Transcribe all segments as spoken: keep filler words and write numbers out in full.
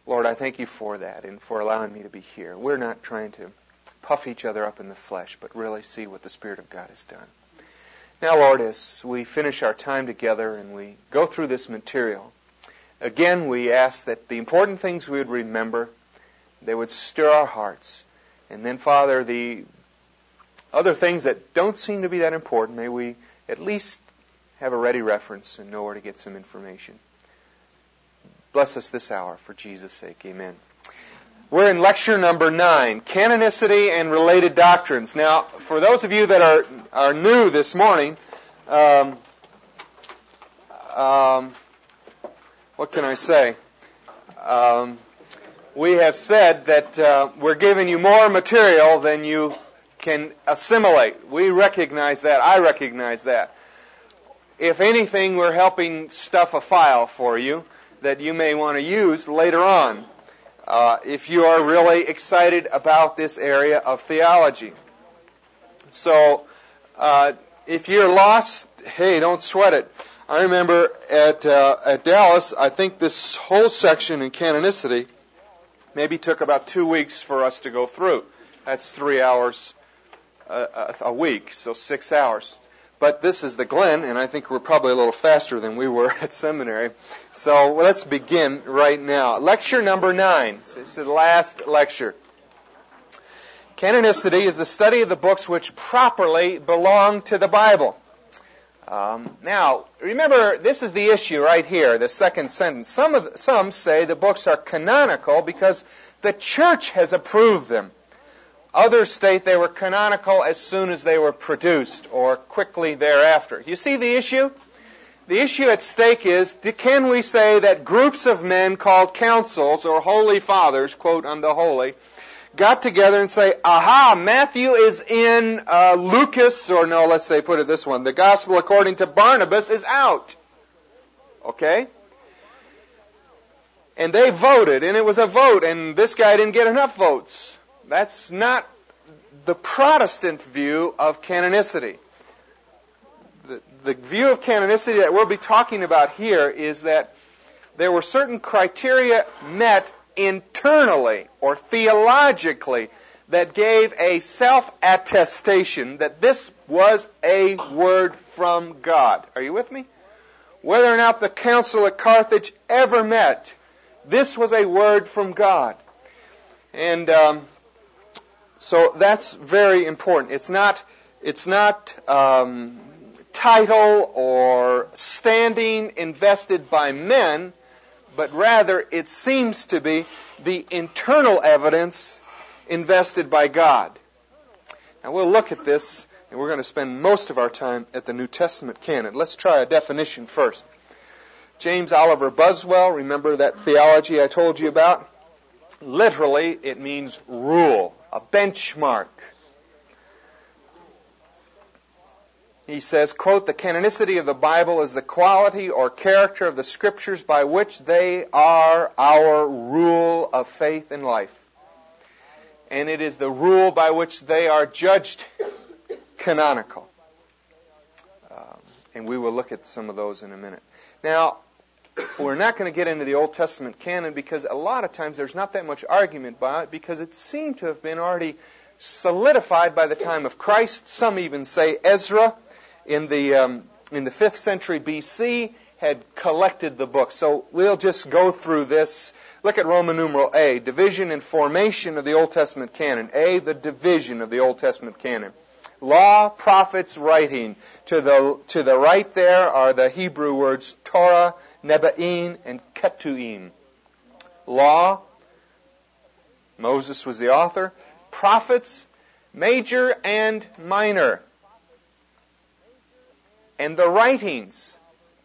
Lord, I thank you for that and for allowing me to be here. We're not trying to puff each other up in the flesh, but really see what the Spirit of God has done. Now, Lord, as we finish our time together and we go through this material, again, we ask that the important things we would remember, they would stir our hearts. And then, Father, the other things that don't seem to be that important, may we at least have a ready reference and know where to get some information. Bless us this hour for Jesus' sake. Amen. We're in lecture number nine, Canonicity and Related Doctrines. Now, for those of you that are, are new this morning, um, um, what can I say? Um, we have said that uh, we're giving you more material than you can assimilate. We recognize that. I recognize that. If anything, we're helping stuff a file for you that you may want to use later on uh, if you are really excited about this area of theology. So, uh, if you're lost, hey, don't sweat it. I remember at uh, at Dallas, I think this whole section in canonicity maybe took about two weeks for us to go through. That's three hours a, a week, so six hours. But this is the Glen, and I think we're probably a little faster than we were at seminary. So let's begin right now. Lecture number nine. This is the last lecture. Canonicity is the study of the books which properly belong to the Bible. Um, now, remember, this is the issue right here, the second sentence. Some of the, some say the books are canonical because the church has approved them. Others state they were canonical as soon as they were produced or quickly thereafter. You see the issue? The issue at stake is, can we say that groups of men called councils or holy fathers, quote, on the holy, got together and say, aha, Matthew is in uh, Lucas, or no, let's say, put it this one, the gospel according to Barnabas is out. Okay? And they voted, and it was a vote, and this guy didn't get enough votes. That's not the Protestant view of canonicity. The, the view of canonicity that we'll be talking about here is that there were certain criteria met internally or theologically that gave a self-attestation that this was a word from God. Are you with me? Whether or not the council at Carthage ever met, this was a word from God. And um, so that's very important. It's not, it's not um, title or standing invested by men, but rather it seems to be the internal evidence invested by God. Now we'll look at this, and we're going to spend most of our time at the New Testament canon. Let's try a definition first. James Oliver Buswell, remember that theology I told you about? Literally, it means rule, a benchmark. He says, quote, the canonicity of the Bible is the quality or character of the Scriptures by which they are our rule of faith and life. And it is the rule by which they are judged canonical. Um, and we will look at some of those in a minute. Now, we're not going to get into the Old Testament canon because a lot of times there's not that much argument about it because it seemed to have been already solidified by the time of Christ. Some even say Ezra in the um, in the fifth century B C had collected the book. So we'll just go through this. Look at Roman numeral A, division and formation of the Old Testament canon. A, the division of the Old Testament canon. Law, prophets, writing. To the to the right there are the Hebrew words Torah, Nebaim, and Ketuim. Law, Moses was the author. Prophets, major and minor. And the writings,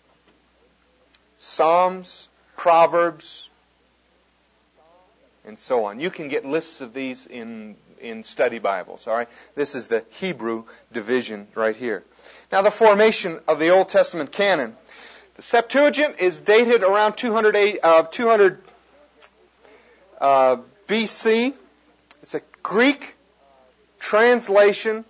Psalms, Proverbs, and so on. You can get lists of these in in study Bibles, all right? This is the Hebrew division right here. Now, the formation of the Old Testament canon. The Septuagint is dated around two hundred, uh, two hundred uh, B C. It's a Greek translation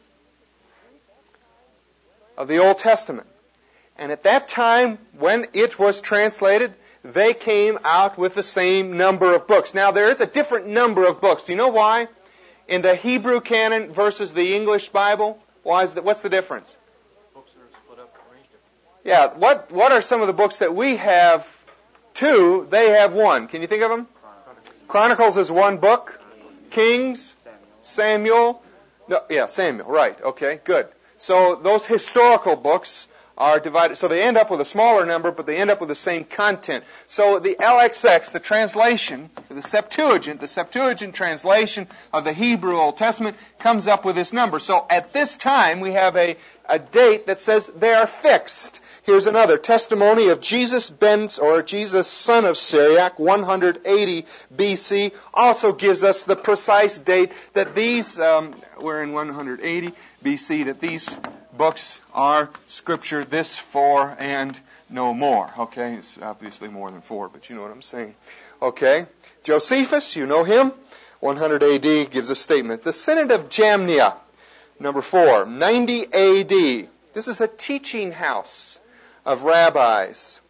of the Old Testament. And at that time, when it was translated, they came out with the same number of books. Now, there is a different number of books. Do you know why? In the Hebrew canon versus the English Bible, why is that? What's the difference? Books are split up, arranged differently. Yeah, what what are some of the books that we have two, they have one? Can you think of them? Chronicles is one book. Kings, Samuel. No, yeah, Samuel, right. Okay, good. So those historical books are divided. So they end up with a smaller number, but they end up with the same content. So the L X X, the translation, the Septuagint, the Septuagint translation of the Hebrew Old Testament comes up with this number. So at this time, we have a, a date that says they are fixed. Here's another testimony of Jesus ben, or Jesus son of Syriac, one hundred eighty B C, also gives us the precise date that these, um, we're in one hundred eighty B C, that these books are Scripture, this four and no more. Okay, it's obviously more than four, but you know what I'm saying. Okay, Josephus, you know him, one hundred A D, gives a statement. The Synod of Jamnia, number four, ninety A D. This is a teaching house of rabbis.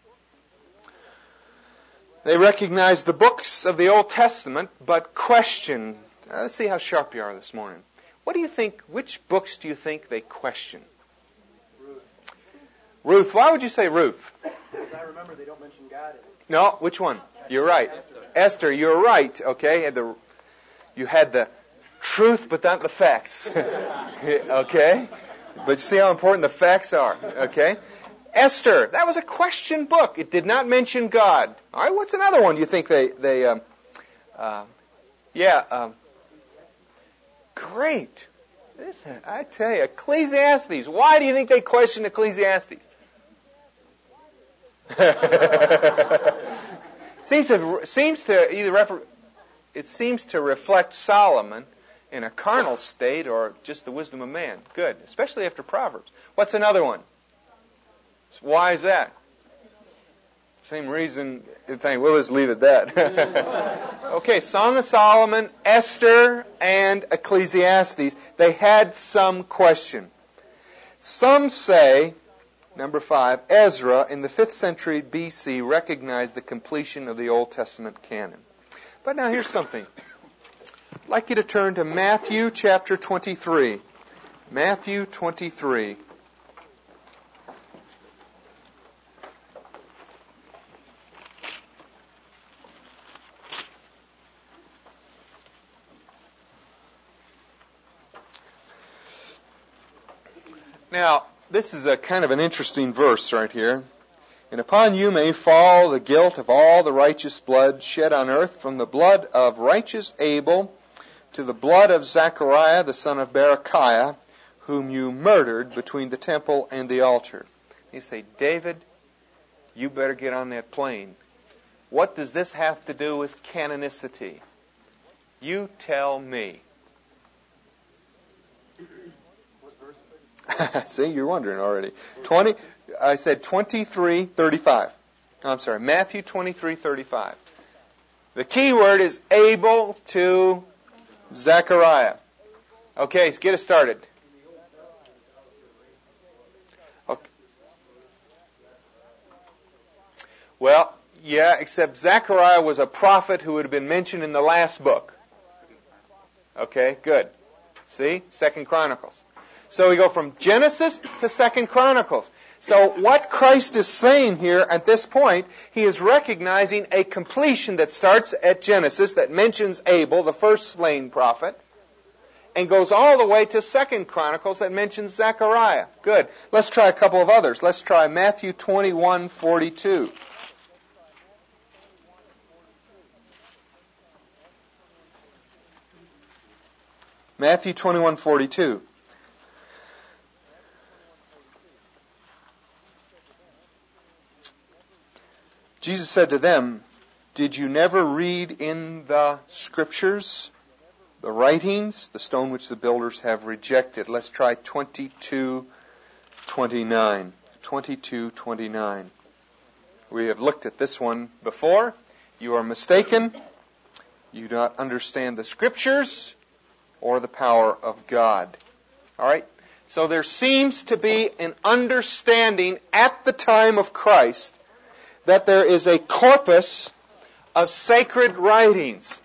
They recognize the books of the Old Testament, but question. Uh, let's see how sharp you are this morning. What do you think, which books do you think they question? Ruth. Ruth. Why would you say Ruth? Because I remember they don't mention God in it. No, which one? You're right. Esther. Esther, you're right. Okay, had the, you had the truth, but not the facts. Okay? But you see how important the facts are. Okay? Esther, that was a question book. It did not mention God. All right, what's another one you think they, they um, uh, yeah, um, great. Listen, I tell you, Ecclesiastes. Why do you think they question Ecclesiastes? seems to seems to either rep- it seems to reflect Solomon in a carnal state or just the wisdom of man. Good, especially after Proverbs. What's another one? Why is that? Same reason. We'll just leave it at that. Okay, Song of Solomon, Esther, and Ecclesiastes. They had some question. Some say, number five, Ezra in the fifth century B C recognized the completion of the Old Testament canon. But now here's something. I'd like you to turn to Matthew chapter twenty-three. Matthew twenty-three. Now, this is a kind of an interesting verse right here. And upon you may fall the guilt of all the righteous blood shed on earth, from the blood of righteous Abel to the blood of Zechariah, the son of Berechiah, whom you murdered between the temple and the altar. You say, David, you better get on that plane. What does this have to do with canonicity? You tell me. See, you're wondering already. Twenty. I said twenty-three thirty-five. I'm sorry, Matthew twenty-three thirty-five. The key word is Abel to Zechariah. Okay, so get us started. Okay. Well, yeah, except Zechariah was a prophet who had been mentioned in the last book. Okay, good. See, Second Chronicles. So we go from Genesis to Second Chronicles. So what Christ is saying here at this point, He is recognizing a completion that starts at Genesis, that mentions Abel, the first slain prophet, and goes all the way to Second Chronicles that mentions Zechariah. Good. Let's try a couple of others. Let's try Matthew twenty-one forty-two. Matthew twenty-one forty-two. Jesus said to them, did you never read in the Scriptures, the writings, the stone which the builders have rejected? Let's try twenty-two twenty-nine. twenty-two twenty-nine. We have looked at this one before. You are mistaken. You do not understand the Scriptures or the power of God. All right? So there seems to be an understanding at the time of Christ that there is a corpus of sacred writings.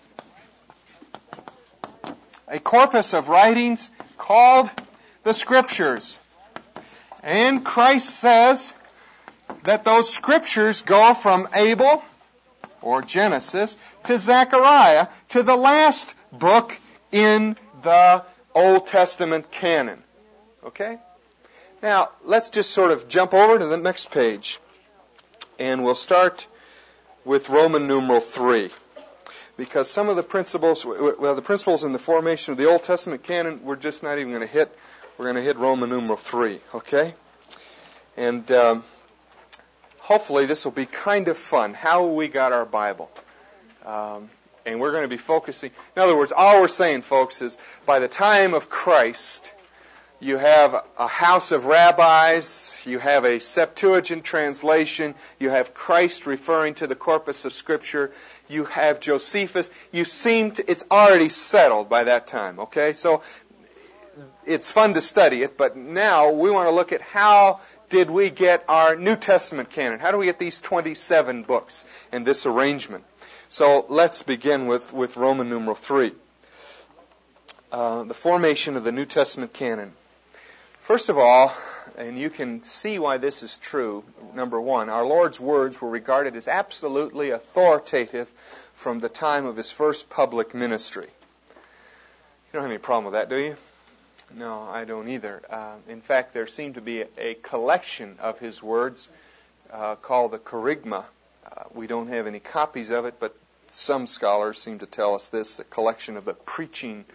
A corpus of writings called the Scriptures. And Christ says that those Scriptures go from Abel, or Genesis, to Zechariah, to the last book in the Old Testament canon. Okay? Now, let's just sort of jump over to the next page. And we'll start with Roman numeral three. Because some of the principles, well, the principles in the formation of the Old Testament canon, we're just not even going to hit. We're going to hit Roman numeral three, okay? And um, hopefully this will be kind of fun. How we got our Bible. Um, and we're going to be focusing. In other words, all we're saying, folks, is by the time of Christ, you have a house of rabbis, you have a Septuagint translation, you have Christ referring to the corpus of Scripture, you have Josephus. You seem to, it's already settled by that time, okay? So it's fun to study it, but now we want to look at how did we get our New Testament canon? How do we get these twenty-seven books in this arrangement? So let's begin with, with Roman numeral three. Uh, the formation of the New Testament canon. First of all, and you can see why this is true, number one, our Lord's words were regarded as absolutely authoritative from the time of His first public ministry. You don't have any problem with that, do you? No, I don't either. Uh, in fact, there seemed to be a, a collection of His words uh, called the Kerygma. Uh, we don't have any copies of it, but some scholars seem to tell us this, a collection of the preaching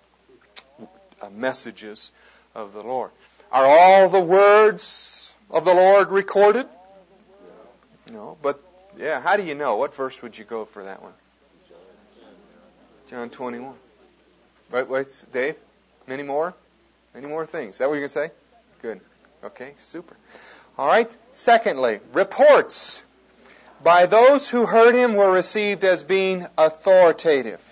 uh, messages of the Lord. Are all the words of the Lord recorded? No, but yeah, how do you know? What verse would you go for that one? John twenty-one. Right, wait, Dave? Any more? Any more things? Is that what you're going to say? Good. Okay, super. All right. Secondly, reports by those who heard Him were received as being authoritative,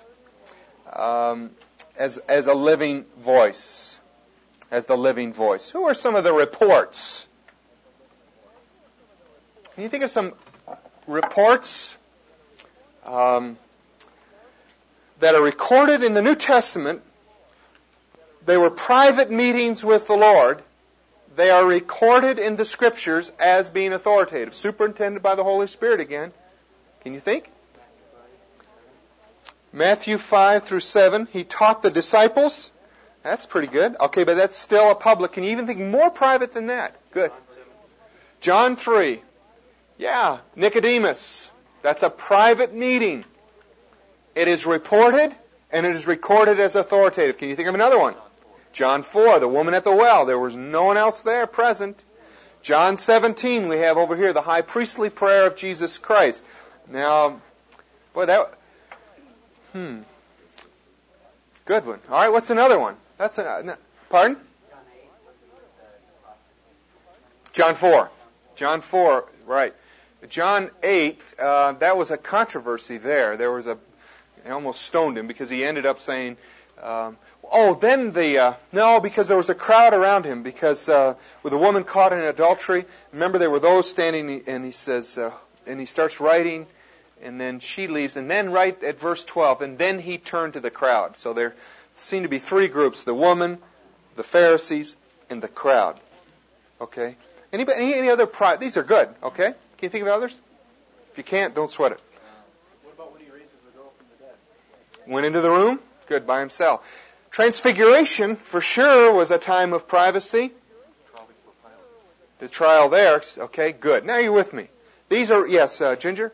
um, as as a living voice. As the living voice. Who are some of the reports? Can you think of some reports um, that are recorded in the New Testament? They were private meetings with the Lord. They are recorded in the Scriptures as being authoritative, superintended by the Holy Spirit again. Can you think? Matthew five through seven, He taught the disciples. That's pretty good. Okay, but that's still a public. Can you even think more private than that? Good. John three. Yeah, Nicodemus. That's a private meeting. It is reported, and it is recorded as authoritative. Can you think of another one? John four, the woman at the well. There was no one else there present. John seventeen, we have over here the high priestly prayer of Jesus Christ. Now, boy, that... Hmm. Good one. All right, what's another one? That's an, pardon? John four. John four, right. John eight, uh, that was a controversy there. There was a, they almost stoned him because he ended up saying, um, oh, then the, uh, no, because there was a crowd around him because uh, with a woman caught in adultery, remember there were those standing, and he says, uh, and he starts writing, and then she leaves, and then right at verse twelve, and then he turned to the crowd. So there seem to be three groups, the woman, the Pharisees, and the crowd. Okay? Anybody, any, any other pride? These are good, okay? Can you think of others? If you can't, don't sweat it. What about when He raises a girl from the dead? Went into the room? Good, by himself. Transfiguration, for sure, was a time of privacy. The trial there, okay, good. Now you're with me. These are, yes, uh, Ginger?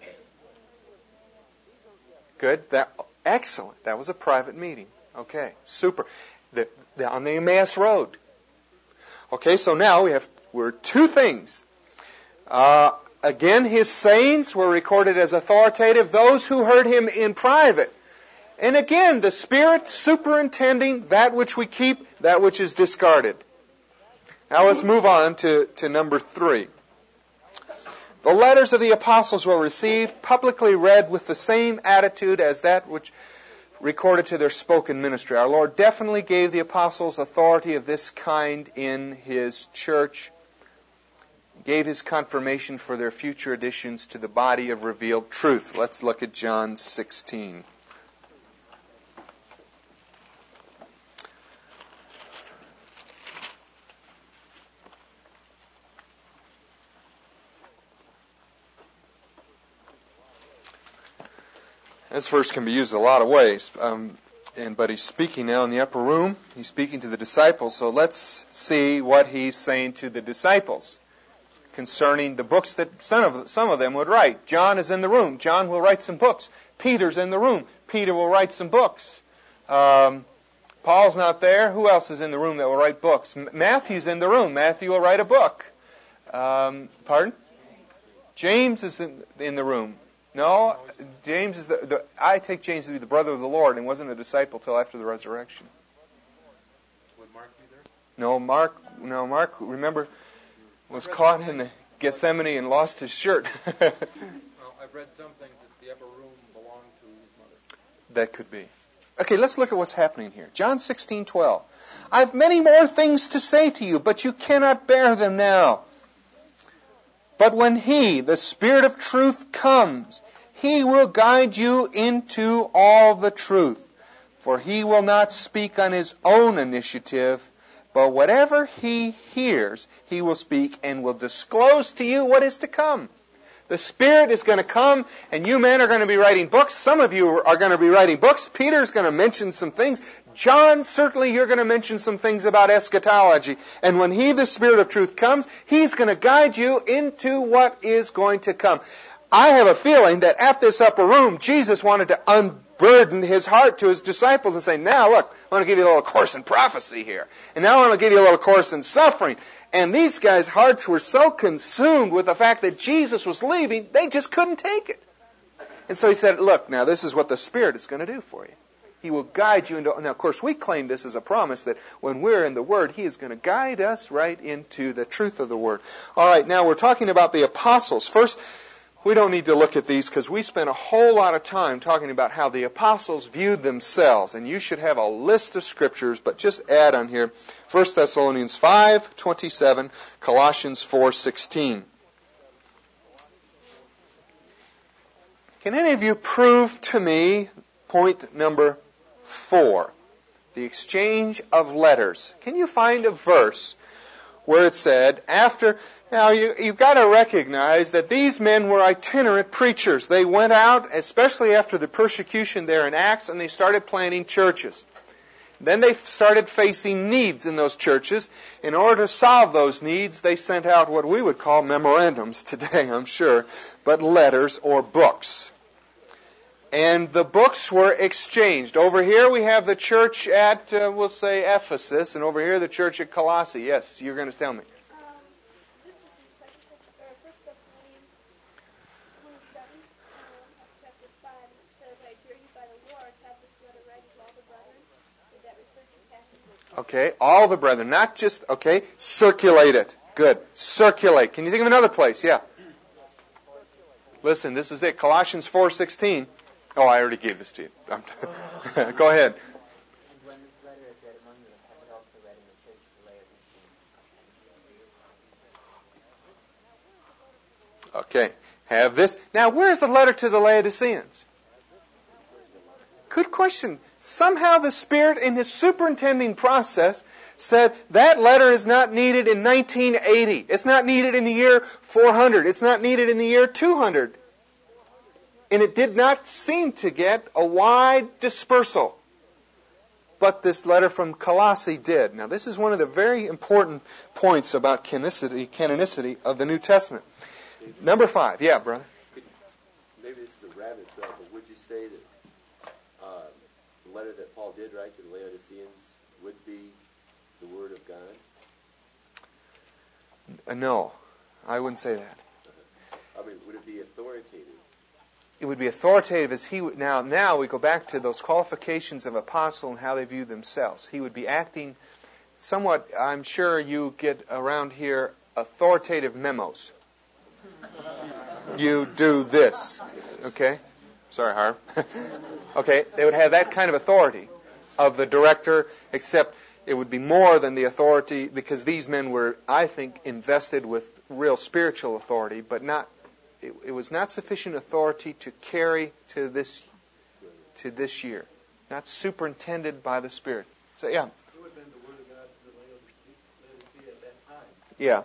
Good. That, excellent. That was a private meeting. Okay, super. The, the, on the Emmaus Road. Okay, so now we have we're two things. Uh, again, His sayings were recorded as authoritative. Those who heard Him in private. And again, the Spirit superintending that which we keep, that which is discarded. Now let's move on to, to number three. The letters of the apostles were received, publicly read with the same attitude as that which recorded to their spoken ministry. Our Lord definitely gave the apostles authority of this kind in His church. gave His confirmation for their future additions to the body of revealed truth. Let's look at John sixteen. This verse can be used a lot of ways, um, and but he's speaking now in the upper room. He's speaking to the disciples, so let's see what he's saying to the disciples concerning the books that some of, some of them would write. John is in the room. John will write some books. Peter's in the room. Peter will write some books. Um, Paul's not there. Who else is in the room that will write books? M- Matthew's in the room. Matthew will write a book. Um, pardon? James is in, in the room. No, James is the, the. I take James to be the brother of the Lord and wasn't a disciple till after the resurrection. Would Mark be there? No, Mark. No, Mark. Remember, was caught in the Gethsemane and lost his shirt. Well, I've read some things that the upper room belonged to his mother. That could be. Okay, let's look at what's happening here. John sixteen twelve. I've many more things to say to you, but you cannot bear them now. But when He, the Spirit of truth, comes, He will guide you into all the truth. For He will not speak on His own initiative, but whatever He hears, He will speak and will disclose to you what is to come. The Spirit is going to come, and you men are going to be writing books. Some of you are going to be writing books. Peter's going to mention some things. John, certainly you're going to mention some things about eschatology. And when He, the Spirit of truth, comes, He's going to guide you into what is going to come. I have a feeling that at this upper room, Jesus wanted to unburden His heart to His disciples and say, now look, I want to give you a little course in prophecy here. And now I want to give you a little course in suffering. And these guys' hearts were so consumed with the fact that Jesus was leaving, they just couldn't take it. And so He said, look, now this is what the Spirit is going to do for you. He will guide you into... Now, of course, we claim this as a promise that when we're in the Word, He is going to guide us right into the truth of the Word. All right, now we're talking about the apostles. First, we don't need to look at these because we spent a whole lot of time talking about how the apostles viewed themselves. And you should have a list of scriptures, but just add on here First Thessalonians five twenty-seven, Colossians four sixteen. Can any of you prove to me point number four, the exchange of letters? Can you find a verse where it said, after... Now, you, you've got to recognize that these men were itinerant preachers. They went out, especially after the persecution there in Acts, and they started planting churches. Then they started facing needs in those churches. In order to solve those needs, they sent out what we would call memorandums today, I'm sure, but letters or books. And the books were exchanged. Over here we have the church at, uh, we'll say, Ephesus, and over here the church at Colossae. Yes, you're going to tell me. Okay, all the brethren, not just, okay, circulate it. Good. Circulate. Can you think of another place? Yeah. Listen, this is it. Colossians four sixteen. Oh, I already gave this to you. Go ahead. When this letter is read among you, have it also read in the church of Laodicea. Okay. Have this. Now, where's the letter to the Laodiceans? Good question. Somehow the Spirit in His superintending process said that letter is not needed in nineteen eighty. It's not needed in the year four hundred. It's not needed in the year two hundred. And it did not seem to get a wide dispersal. But this letter from Colossae did. Now, this is one of the very important points about canonicity, canonicity of the New Testament. Number five. Yeah, brother. Maybe this is a rabbit trail, but would you say that uh, the letter that Paul did write to the Laodiceans would be the Word of God? Uh, no, I wouldn't say that. I mean, would it be authoritative? It would be authoritative as he would. Now, now we go back to those qualifications of apostle and how they view themselves. He would be acting somewhat, I'm sure you get around here, authoritative memos. You do this. Okay? Sorry, Harv. Okay, they would have that kind of authority. of the director, except it would be more than the authority, because these men were, I think, invested with real spiritual authority, but not. It, it was not sufficient authority to carry to this to this year, not superintended by the Spirit. So yeah. It would have been the Word of God to the Laodicea at that time. Yeah.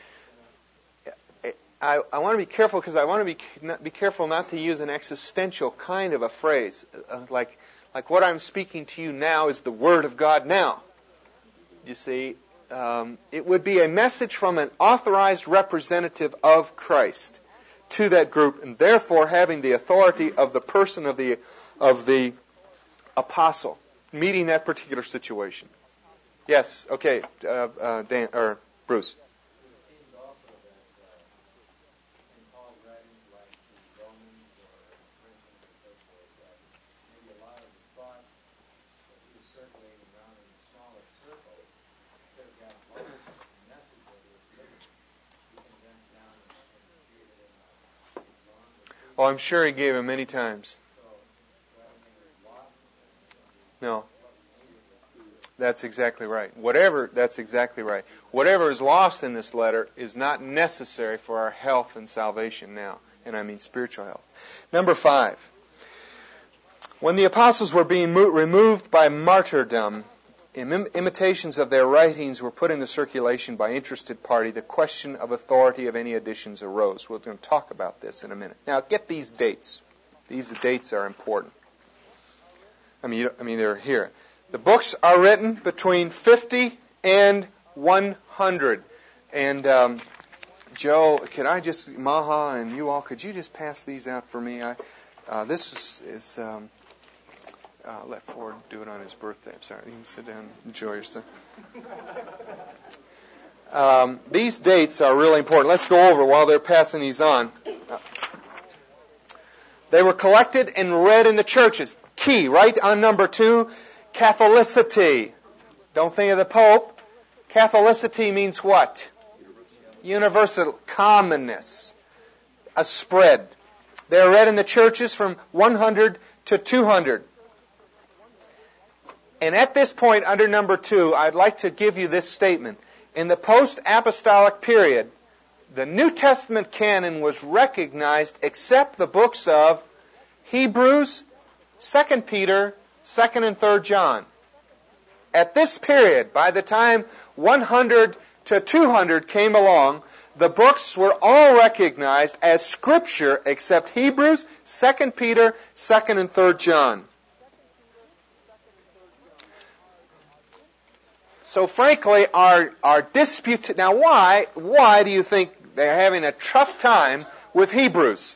I, I want to be careful because I want to be not, be careful not to use an existential kind of a phrase, uh, like like what I'm speaking to you now is the Word of God now. You see, um, it would be a message from an authorized representative of Christ to that group, and therefore having the authority of the person of the of the apostle meeting that particular situation. Yes. Okay. Uh, uh, Dan or Bruce. Oh, I'm sure he gave him many times. No. That's exactly right. Whatever, that's exactly right. Whatever is lost in this letter is not necessary for our health and salvation now. And I mean spiritual health. Number five. When the apostles were being mo- removed by martyrdom, Im- imitations of their writings were put into circulation by interested party. The question of authority of any additions arose. We're going to talk about this in a minute. Now, get these dates. These dates are important. I mean, you, I mean, they're here. The books are written between fifty and one hundred. And um, Joe, could I just, Maha and you all, could you just pass these out for me? I, uh, this is, is um, uh, let Ford do it on his birthday. I'm sorry. You can sit down and enjoy yourself. Um, these dates are really important. Let's go over while they're passing these on. Uh, they were collected and read in the churches. Key, right on number two, Catholicity. Don't think of the Pope. Catholicity means what? Universal. Commonness. A spread. They are read in the churches from one hundred to two hundred. And at this point, under number two, I'd like to give you this statement. In the post-apostolic period, the New Testament canon was recognized except the books of Hebrews, Second Peter, Second and Third John. At this period, by the time one hundred to two hundred came along, the books were all recognized as Scripture except Hebrews, Second Peter, Second and Third John. So frankly, our our dispute... Now why, why do you think they're having a tough time with Hebrews?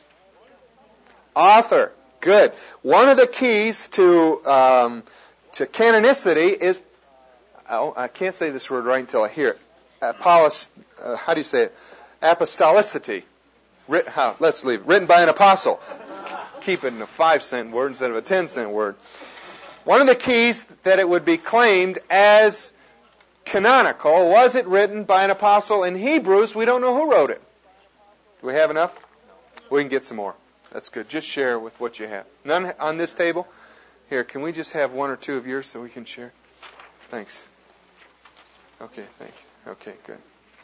Author. Good. One of the keys to um, to canonicity is... Oh, I can't say this word right until I hear it. Apollos, uh, how do you say it? Apostolicity. Writ, how, let's leave it. Written by an apostle. Keep it in a five-cent word instead of a ten-cent word. One of the keys that it would be claimed as canonical, was it written by an apostle? In Hebrews, we don't know who wrote it. Do we have enough? We can get some more. That's good. Just share with what you have. None on this table? Here, can we just have one or two of yours so we can share? Thanks. Okay, thanks. Okay, good.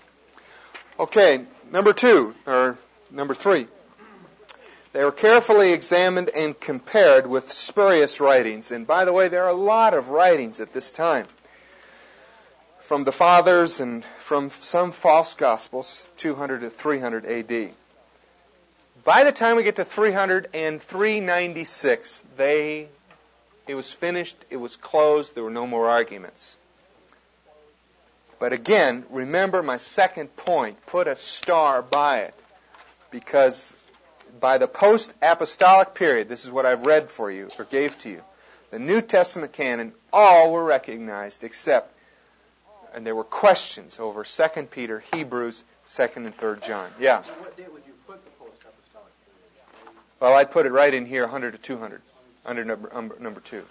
Okay, number two, or number three. They were carefully examined and compared with spurious writings. And by the way, there are a lot of writings at this time. From the fathers and from some false gospels, two hundred to three hundred A D. By the time we get to three hundred and three ninety-six, they, it was finished, it was closed, there were no more arguments. But again, remember my second point, put a star by it, because by the post-apostolic period, this is what I've read for you, or gave to you, the New Testament canon, all were recognized except, and there were questions over Second Peter, Hebrews, Second and Third John. Yeah? What date would you put the post-apostolic period? Well, I'd put it right in here, one hundred to two hundred, under number, um, number two.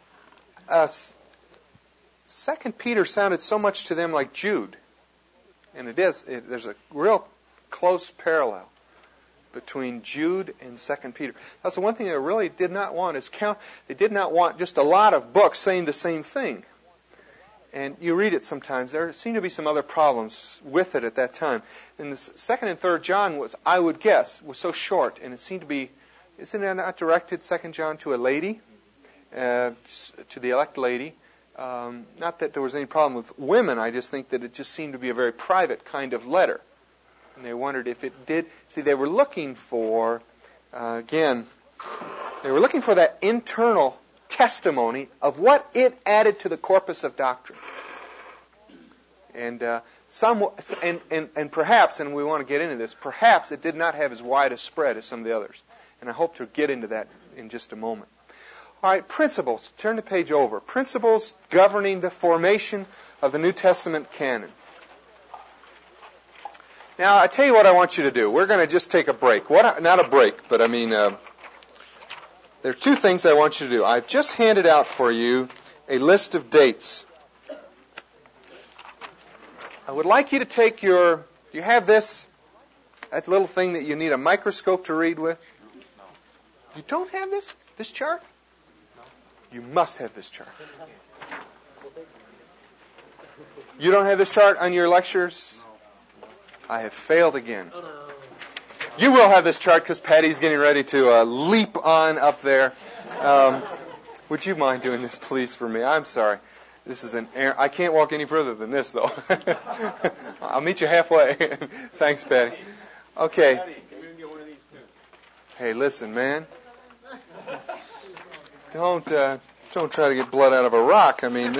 Uh, Second Peter sounded so much to them like Jude. And it is. It, there's a real close parallel between Jude and Second Peter. That's the one thing they really did not want is count. They did not want just a lot of books saying the same thing. And you read it sometimes. There seem to be some other problems with it at that time. And the Second and Third John was, I would guess, was so short, and it seemed to be. Isn't it not directed Second John to a lady, uh, to the elect lady? Um, not that there was any problem with women. I just think that it just seemed to be a very private kind of letter. And they wondered if it did. See, they were looking for, uh, again, they were looking for that internal testimony of what it added to the corpus of doctrine. And uh, some, and, and, and perhaps, and we want to get into this, perhaps it did not have as wide a spread as some of the others. And I hope to get into that in just a moment. All right, principles. Turn the page over. Principles governing the formation of the New Testament canon. Now, I tell you what I want you to do. We're going to just take a break. What? Not a break, but I mean, uh, there are two things I want you to do. I've just handed out for you a list of dates. I would like you to take your, do you have this, that little thing that you need a microscope to read with? You don't have this? This chart? You must have this chart. You don't have this chart on your lectures? I have failed again. You will have this chart because Patty's getting ready to uh, leap on up there. Um, would you mind doing this, please, for me? I'm sorry. This is an air. I can't walk any further than this, though. I'll meet you halfway. Thanks, Patty. Okay. Hey, listen, man. Don't uh, don't try to get blood out of a rock. I mean,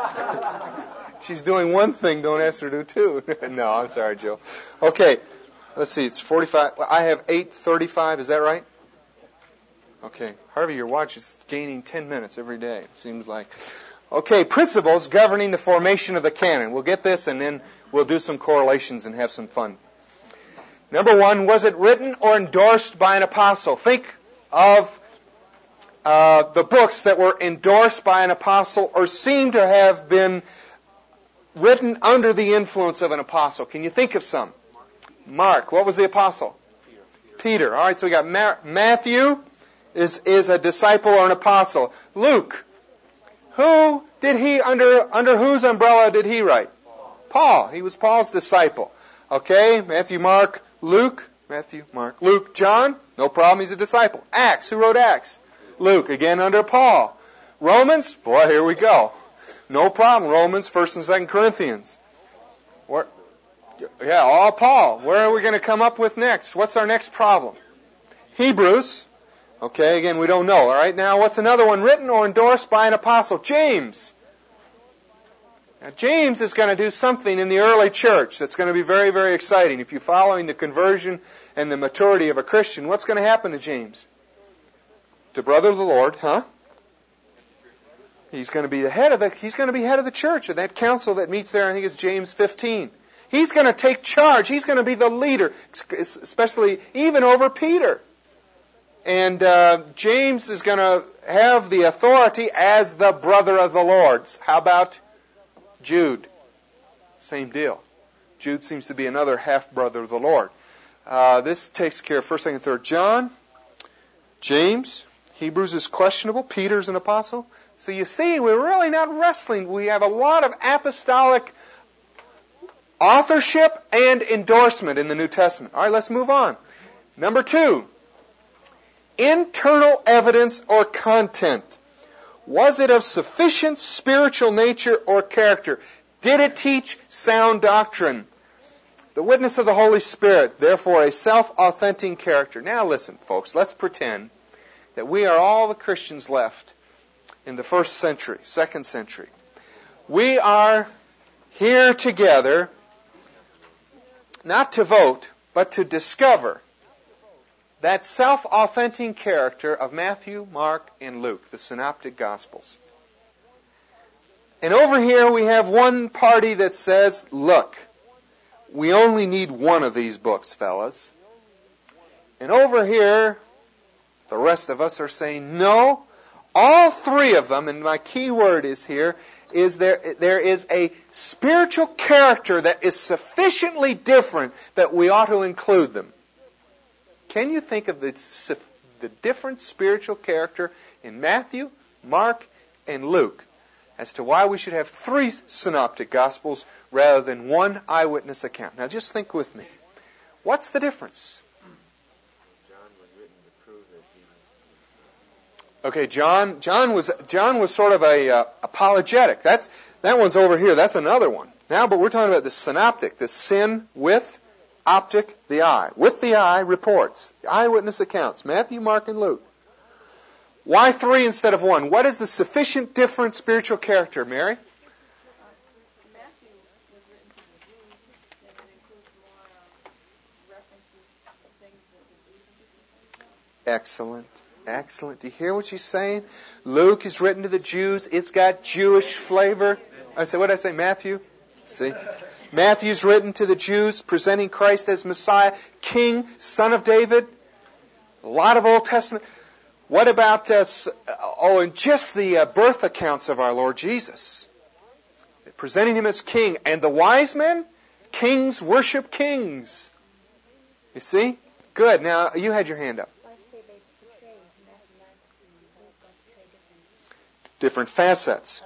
she's doing one thing. Don't ask her to do two. No, I'm sorry, Joe. Okay. Let's see, it's forty-five. I have eight thirty-five, is that right? Okay. Harvey, your watch is gaining ten minutes every day, it seems like. Okay, principles governing the formation of the canon. We'll get this and then we'll do some correlations and have some fun. Number one, was it written or endorsed by an apostle? Think of uh, the books that were endorsed by an apostle or seem to have been written under the influence of an apostle. Can you think of some? Mark. What was the apostle? Peter. Peter. All right, so we got Ma- Matthew is, is a disciple or an apostle. Luke. Who did he, under, under whose umbrella did he write? Paul. Paul. He was Paul's disciple. Okay, Matthew, Mark, Luke. Matthew, Mark, Luke, John. No problem, he's a disciple. Acts. Who wrote Acts? Luke. Again under Paul. Romans. Boy, here we go. No problem. Romans, First and Second Corinthians. What? Yeah, all Paul. Where are we going to come up with next? What's our next problem? Hebrews. Okay, again, we don't know. All right, now what's another one written or endorsed by an apostle? James. Now, James is going to do something in the early church that's going to be very, very exciting. If you're following the conversion and the maturity of a Christian, what's going to happen to James? The brother of the Lord, huh? He's going to be the head of the, he's going to be head of the church, and that council that meets there, I think, is James fifteen. He's going to take charge. He's going to be the leader, especially even over Peter. And uh, James is going to have the authority as the brother of the Lord. How about Jude? Same deal. Jude seems to be another half-brother of the Lord. Uh, this takes care of First, Second, Third John. James. Hebrews is questionable. Peter's an apostle. So you see, we're really not wrestling. We have a lot of apostolic authorship and endorsement in the New Testament. All right, let's move on. Number two, internal evidence or content. Was it of sufficient spiritual nature or character? Did it teach sound doctrine? The witness of the Holy Spirit, therefore a self-authentic character. Now listen, folks, let's pretend that we are all the Christians left in the first century, second century. We are here together not to vote, but to discover that self-authentic character of Matthew, Mark, and Luke, the Synoptic Gospels. And over here we have one party that says, look, we only need one of these books, fellas. And over here, the rest of us are saying, no, all three of them, and my key word is here, is there, there is a spiritual character that is sufficiently different that we ought to include them. Can you think of the, the different spiritual character in Matthew, Mark, and Luke as to why we should have three synoptic gospels rather than one eyewitness account? Now just think with me. What's the difference? Okay, John. John was John was sort of a uh, apologetic. That's that one's over here. That's another one. Now, but we're talking about the synoptic, the sin with optic, the eye, with the eye reports, the eyewitness accounts. Matthew, Mark, and Luke. Why three instead of one? What is the sufficient different spiritual character, Mary? Matthew was written to the Jews, and it includes more um, references to things that the Jews did. Excellent. Excellent. Do you hear what she's saying? Luke is written to the Jews. It's got Jewish flavor. I said, what did I say? Matthew? See? Matthew's written to the Jews, presenting Christ as Messiah, King, Son of David. A lot of Old Testament. What about, uh, oh, and just the uh, birth accounts of our Lord Jesus. Presenting Him as King. And the wise men? Kings worship kings. You see? Good. Now, you had your hand up. Different facets.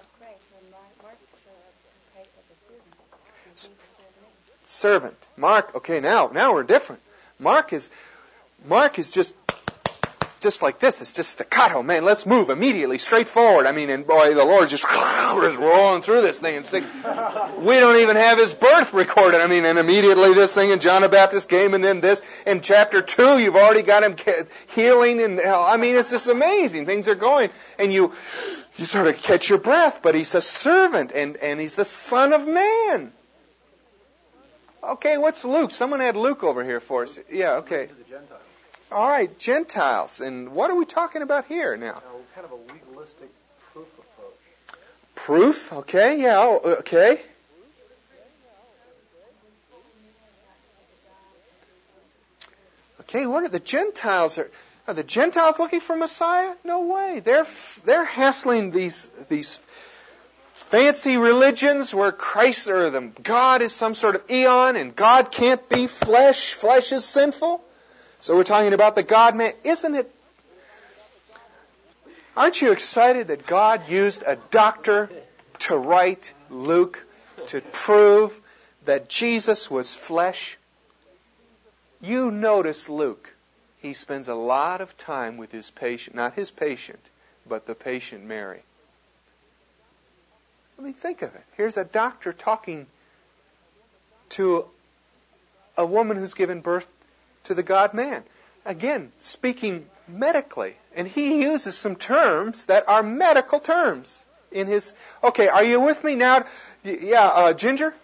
Servant. Mark, okay, now now we're different. Mark is Mark is just just like this. It's just staccato. Man, let's move immediately, straight forward. I mean, and boy, the Lord just is rolling through this thing. And sick. We don't even have His birth recorded. I mean, and immediately this thing, and John the Baptist came, and then this. In chapter two, you've already got Him healing, and I mean, it's just amazing. Things are going, and you you sort of catch your breath. But He's a servant, and and He's the Son of Man. Okay, what's Luke? Someone had Luke over here for us. Yeah, okay. To the Gentiles. All right, Gentiles. And what are we talking about here now? Now, kind of a legalistic proof approach. Proof? Okay, yeah, oh, okay. Okay, what are the Gentiles? Are, are the Gentiles looking for Messiah? No way. They're they're hassling these these fancy religions where Christ or the God is some sort of eon and God can't be flesh. Flesh is sinful. So we're talking about the God-man. Isn't it? Aren't you excited that God used a doctor to write Luke to prove that Jesus was flesh? You notice Luke. He spends a lot of time with his patient, not his patient, but the patient Mary. I mean, think of it. Here's a doctor talking to a woman who's given birth to the God-man. Again, speaking medically. And he uses some terms that are medical terms in his... Okay, are you with me now? Yeah, uh, Ginger?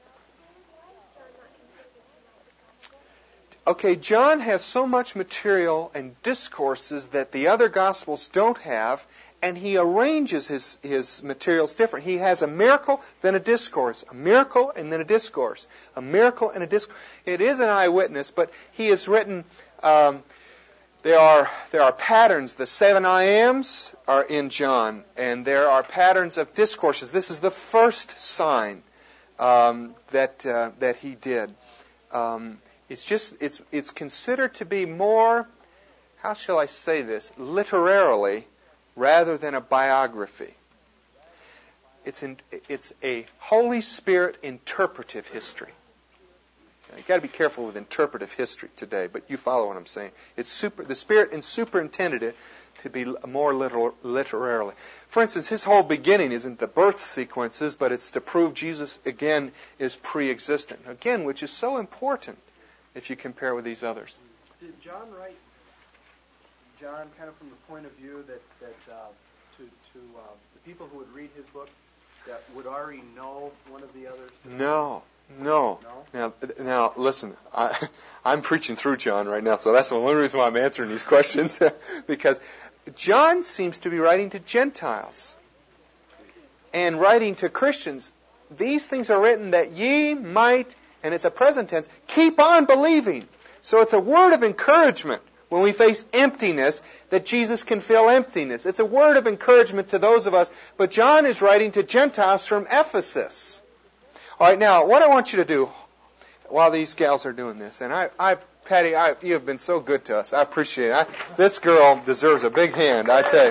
Okay, John has so much material and discourses that the other Gospels don't have, and he arranges his, his materials different. He has a miracle, then a discourse. A miracle, and then a discourse. A miracle and a discourse. It is an eyewitness, but he has written... Um, there are there are patterns. The seven I ams are in John, and there are patterns of discourses. This is the first sign um, that uh, that he did. Um, it's just it's it's considered to be more, how shall I say this, literarily rather than a biography. It's in, it's a Holy Spirit interpretive history. You've got to be careful with interpretive history today, but you follow what I'm saying. It's super, the Spirit and superintended it to be more literal, literarily. For instance, his whole beginning isn't the birth sequences, but it's to prove Jesus, again, is pre-existent. Again, which is so important if you compare with these others. Did John write John kind of from the point of view that, that uh, to, to uh, the people who would read his book that would already know one of the others? No. No. no. Now, now listen, I, I'm preaching through John right now, so that's the only reason why I'm answering these questions, because John seems to be writing to Gentiles and writing to Christians. These things are written that ye might, and it's a present tense, keep on believing. So it's a word of encouragement when we face emptiness, that Jesus can fill emptiness. It's a word of encouragement to those of us, but John is writing to Gentiles from Ephesus. All right, now, what I want you to do while these gals are doing this, and I, I Patty, I, you have been so good to us. I appreciate it. I, this girl deserves a big hand, I tell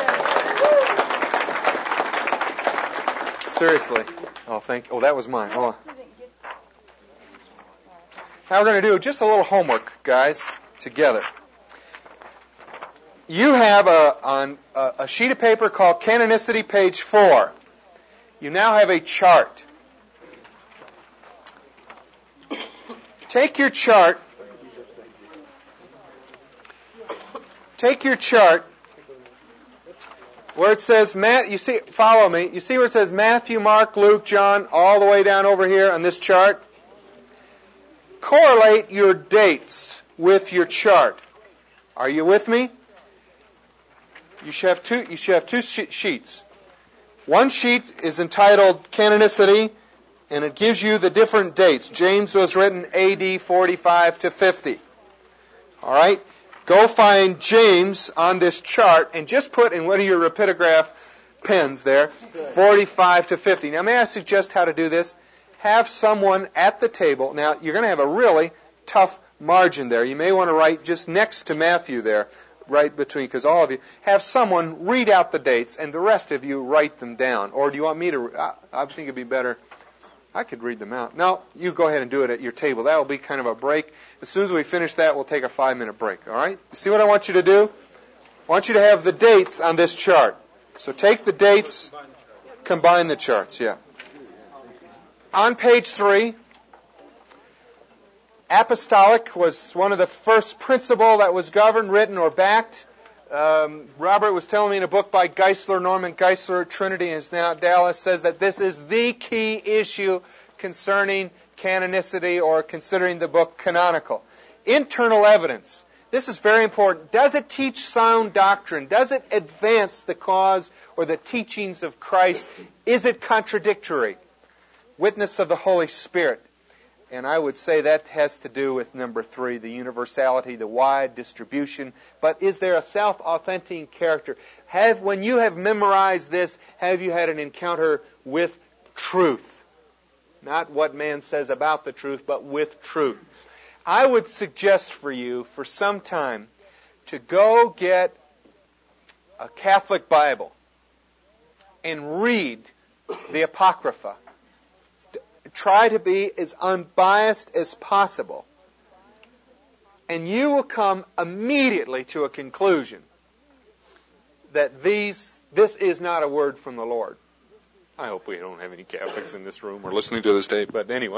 you. Seriously. Oh, thank you. Oh, that was mine. Oh. Now we're going to do just a little homework, guys, together. You have a, on a, a sheet of paper called Canonicity, page four. You now have a chart. Take your chart. Take your chart where it says, Matt, you see, follow me. You see where it says Matthew, Mark, Luke, John, all the way down over here on this chart? Correlate your dates with your chart. Are you with me? You should have two, you should have two sheets. One sheet is entitled Canonicity, and it gives you the different dates. James was written A D forty-five to fifty. All right? Go find James on this chart and just put in one of your rapidograph pens there, forty-five to fifty. Now, may I suggest how to do this? Have someone at the table. Now, you're going to have a really tough margin there. You may want to write just next to Matthew there, right between, because all of you, have someone read out the dates, and the rest of you write them down. Or do you want me to? I, I think it'd be better. I could read them out. No, you go ahead and do it at your table. That will be kind of a break. As soon as we finish that, we'll take a five-minute break. All right? You see what I want you to do? I want you to have the dates on this chart. So take the dates, combine the charts. Yeah. On page three, apostolic was one of the first principle that was governed, written, or backed. Um, Robert was telling me in a book by Geisler, Norman Geisler, Trinity is now Dallas, says that this is the key issue concerning canonicity or considering the book canonical. Internal evidence. This is very important. Does it teach sound doctrine? Does it advance the cause or the teachings of Christ? Is it contradictory? Witness of the Holy Spirit. And I would say that has to do with number three, the universality, the wide distribution. But is there a self-authenticating character? Have, when you have memorized this, have you had an encounter with truth? Not what man says about the truth, but with truth. I would suggest for you, for some time, to go get a Catholic Bible and read the Apocrypha. Try to be as unbiased as possible. And you will come immediately to a conclusion that these, this is not a word from the Lord. I hope we don't have any Catholics in this room or listening to this tape, but anyway.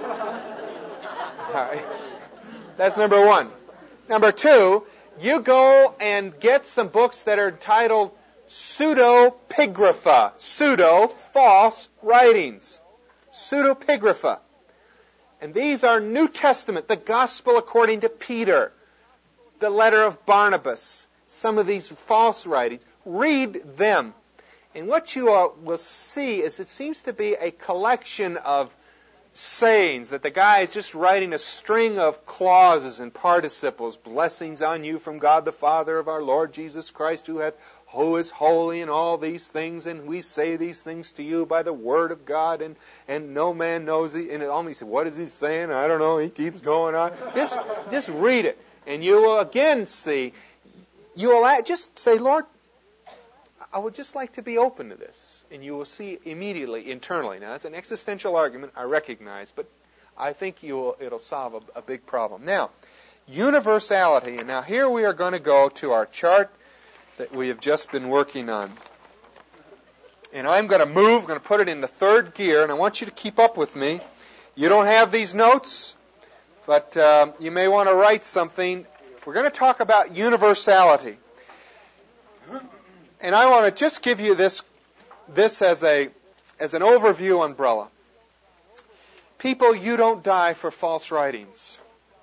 All right. That's number one. Number two, you go and get some books that are titled pseudepigrapha, pseudo, false writings. Pseudepigrapha. And these are New Testament, the Gospel according to Peter, the letter of Barnabas, some of these false writings. Read them. And what you will see is it seems to be a collection of sayings that the guy is just writing a string of clauses and participles. Blessings on you from God the Father of our Lord Jesus Christ, who hath who is holy in all these things, and we say these things to you by the word of God, and, and no man knows it. And all me said, what is he saying? I don't know. He keeps going on. Just, just read it, and you will again see. You will just say, Lord, I would just like to be open to this, and you will see immediately internally. Now that's an existential argument, I recognize, but I think you will, it'll solve a, a big problem. Now, universality. And now here we are going to go to our chart that we have just been working on. And I'm going to move, I'm going to put it in the third gear, and I want you to keep up with me. You don't have these notes, but um, you may want to write something. We're going to talk about universality. And I want to just give you this, this as a, as an overview umbrella. People, you don't die for false writings.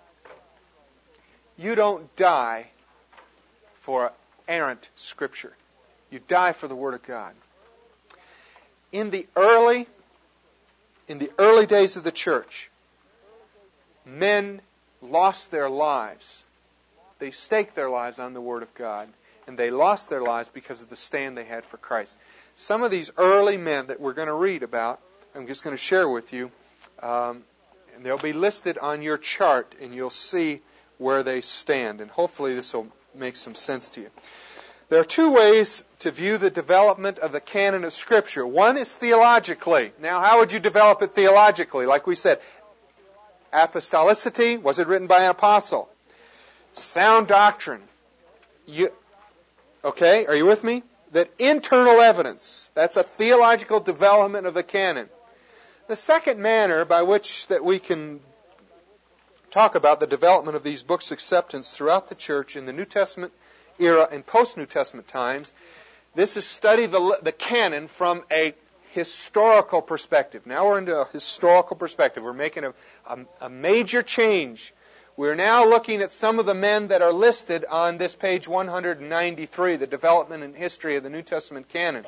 You don't die for errant Scripture. You die for the Word of God. In the early, in the early days of the church, men lost their lives They staked their lives on the Word of God. And they lost their lives because of the stand they had for Christ. Some of these early men that we're going to read about, I'm just going to share with you. Um, and they'll be listed on your chart, and you'll see where they stand. And hopefully this will make some sense to you. There are two ways to view the development of the canon of Scripture. One is theologically. Now, how would you develop it theologically? Like we said, apostolicity, was it written by an apostle? Sound doctrine. You, okay, are you with me? That internal evidence, that's a theological development of the canon. The second manner by which that we can talk about the development of these books' acceptance throughout the church in the New Testament era and post-New Testament times, this is study the, the canon from a historical perspective. Now we're into a historical perspective. We're making a, a, a major change. We're now looking at some of the men that are listed on this page one hundred ninety-three, the development and history of the New Testament canon.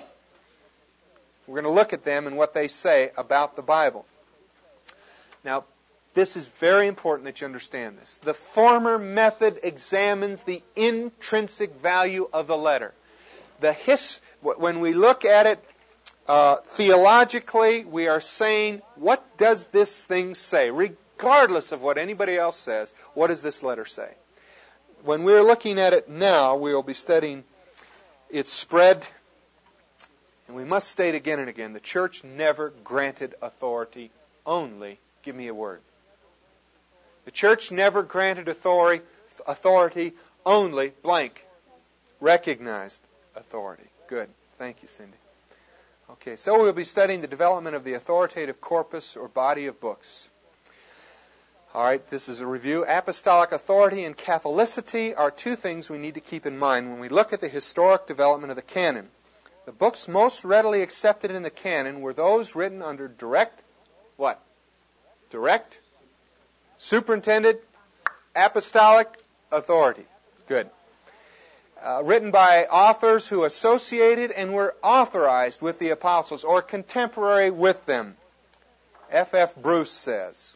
We're going to look at them and what they say about the Bible. Now, this is very important that you understand this. The former method examines the intrinsic value of the letter. The his, when we look at it uh, theologically, we are saying, what does this thing say? Regardless of what anybody else says, what does this letter say? When we're looking at it now, we will be studying its spread. And we must state again and again, the church never granted authority only. Give me a word. The church never granted authority, authority only, blank, recognized authority. Good. Thank you, Cindy. Okay, so we'll be studying the development of the authoritative corpus or body of books. All right, this is a review. Apostolic authority and Catholicity are two things we need to keep in mind when we look at the historic development of the canon. The books most readily accepted in the canon were those written under direct, what? Direct, superintended, apostolic authority. Good. Uh, written by authors who associated and were authorized with the apostles or contemporary with them. F F Bruce says.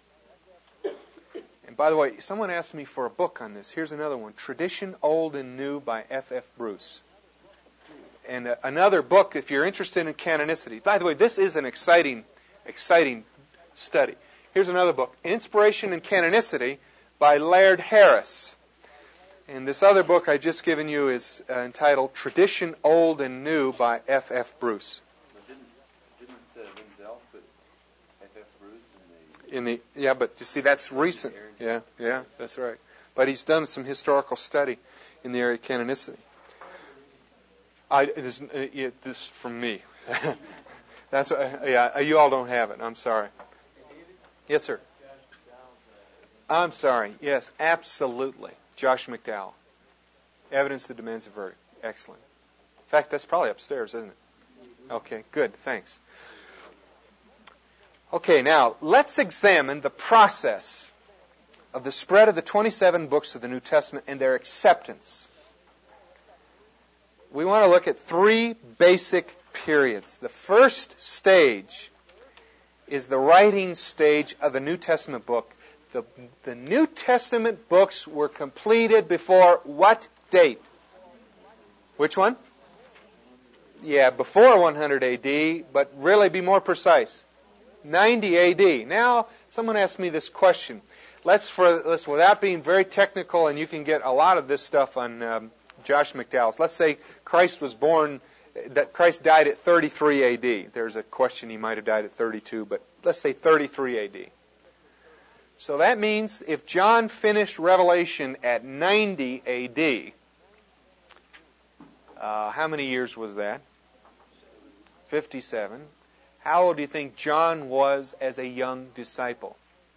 And by the way, someone asked me for a book on this. Here's another one, Tradition Old and New by F F Bruce. And uh, another book, if you're interested in canonicity. By the way, this is an exciting, exciting study. Here's another book, Inspiration and Canonicity by Laird Harris. And this other book I just given you is uh, entitled Tradition Old and New by F F Bruce. But didn't didn't uh, Wenzel put F F Bruce in the... In the yeah, but you see that's recent. Yeah, yeah, that's right. But he's done some historical study in the area of canonicity. I, it is, uh, yeah, this is from me. That's uh, yeah. You all don't have it. I'm sorry. Yes, sir. I'm sorry. Yes, absolutely. Josh McDowell. Evidence that demands a verdict. Excellent. In fact, that's probably upstairs, isn't it? Okay, good. Thanks. Okay, now let's examine the process of the spread of the twenty-seven books of the New Testament and their acceptance. We want to look at three basic periods. The first stage is the writing stage of the New Testament book. The, the New Testament books were completed before what date? Which one? Yeah, before one hundred A D, but really be more precise. ninety A D. Now, someone asked me this question. Let's, for let's without being very technical, and you can get a lot of this stuff on um, Josh McDowell's. Let's say Christ was born, that Christ died at thirty-three A D. There's a question he might have died at thirty-two, but let's say thirty-three A D. So that means if John finished Revelation at ninety A D, uh, how many years was that? fifty-seven. How old do you think John was as a young disciple?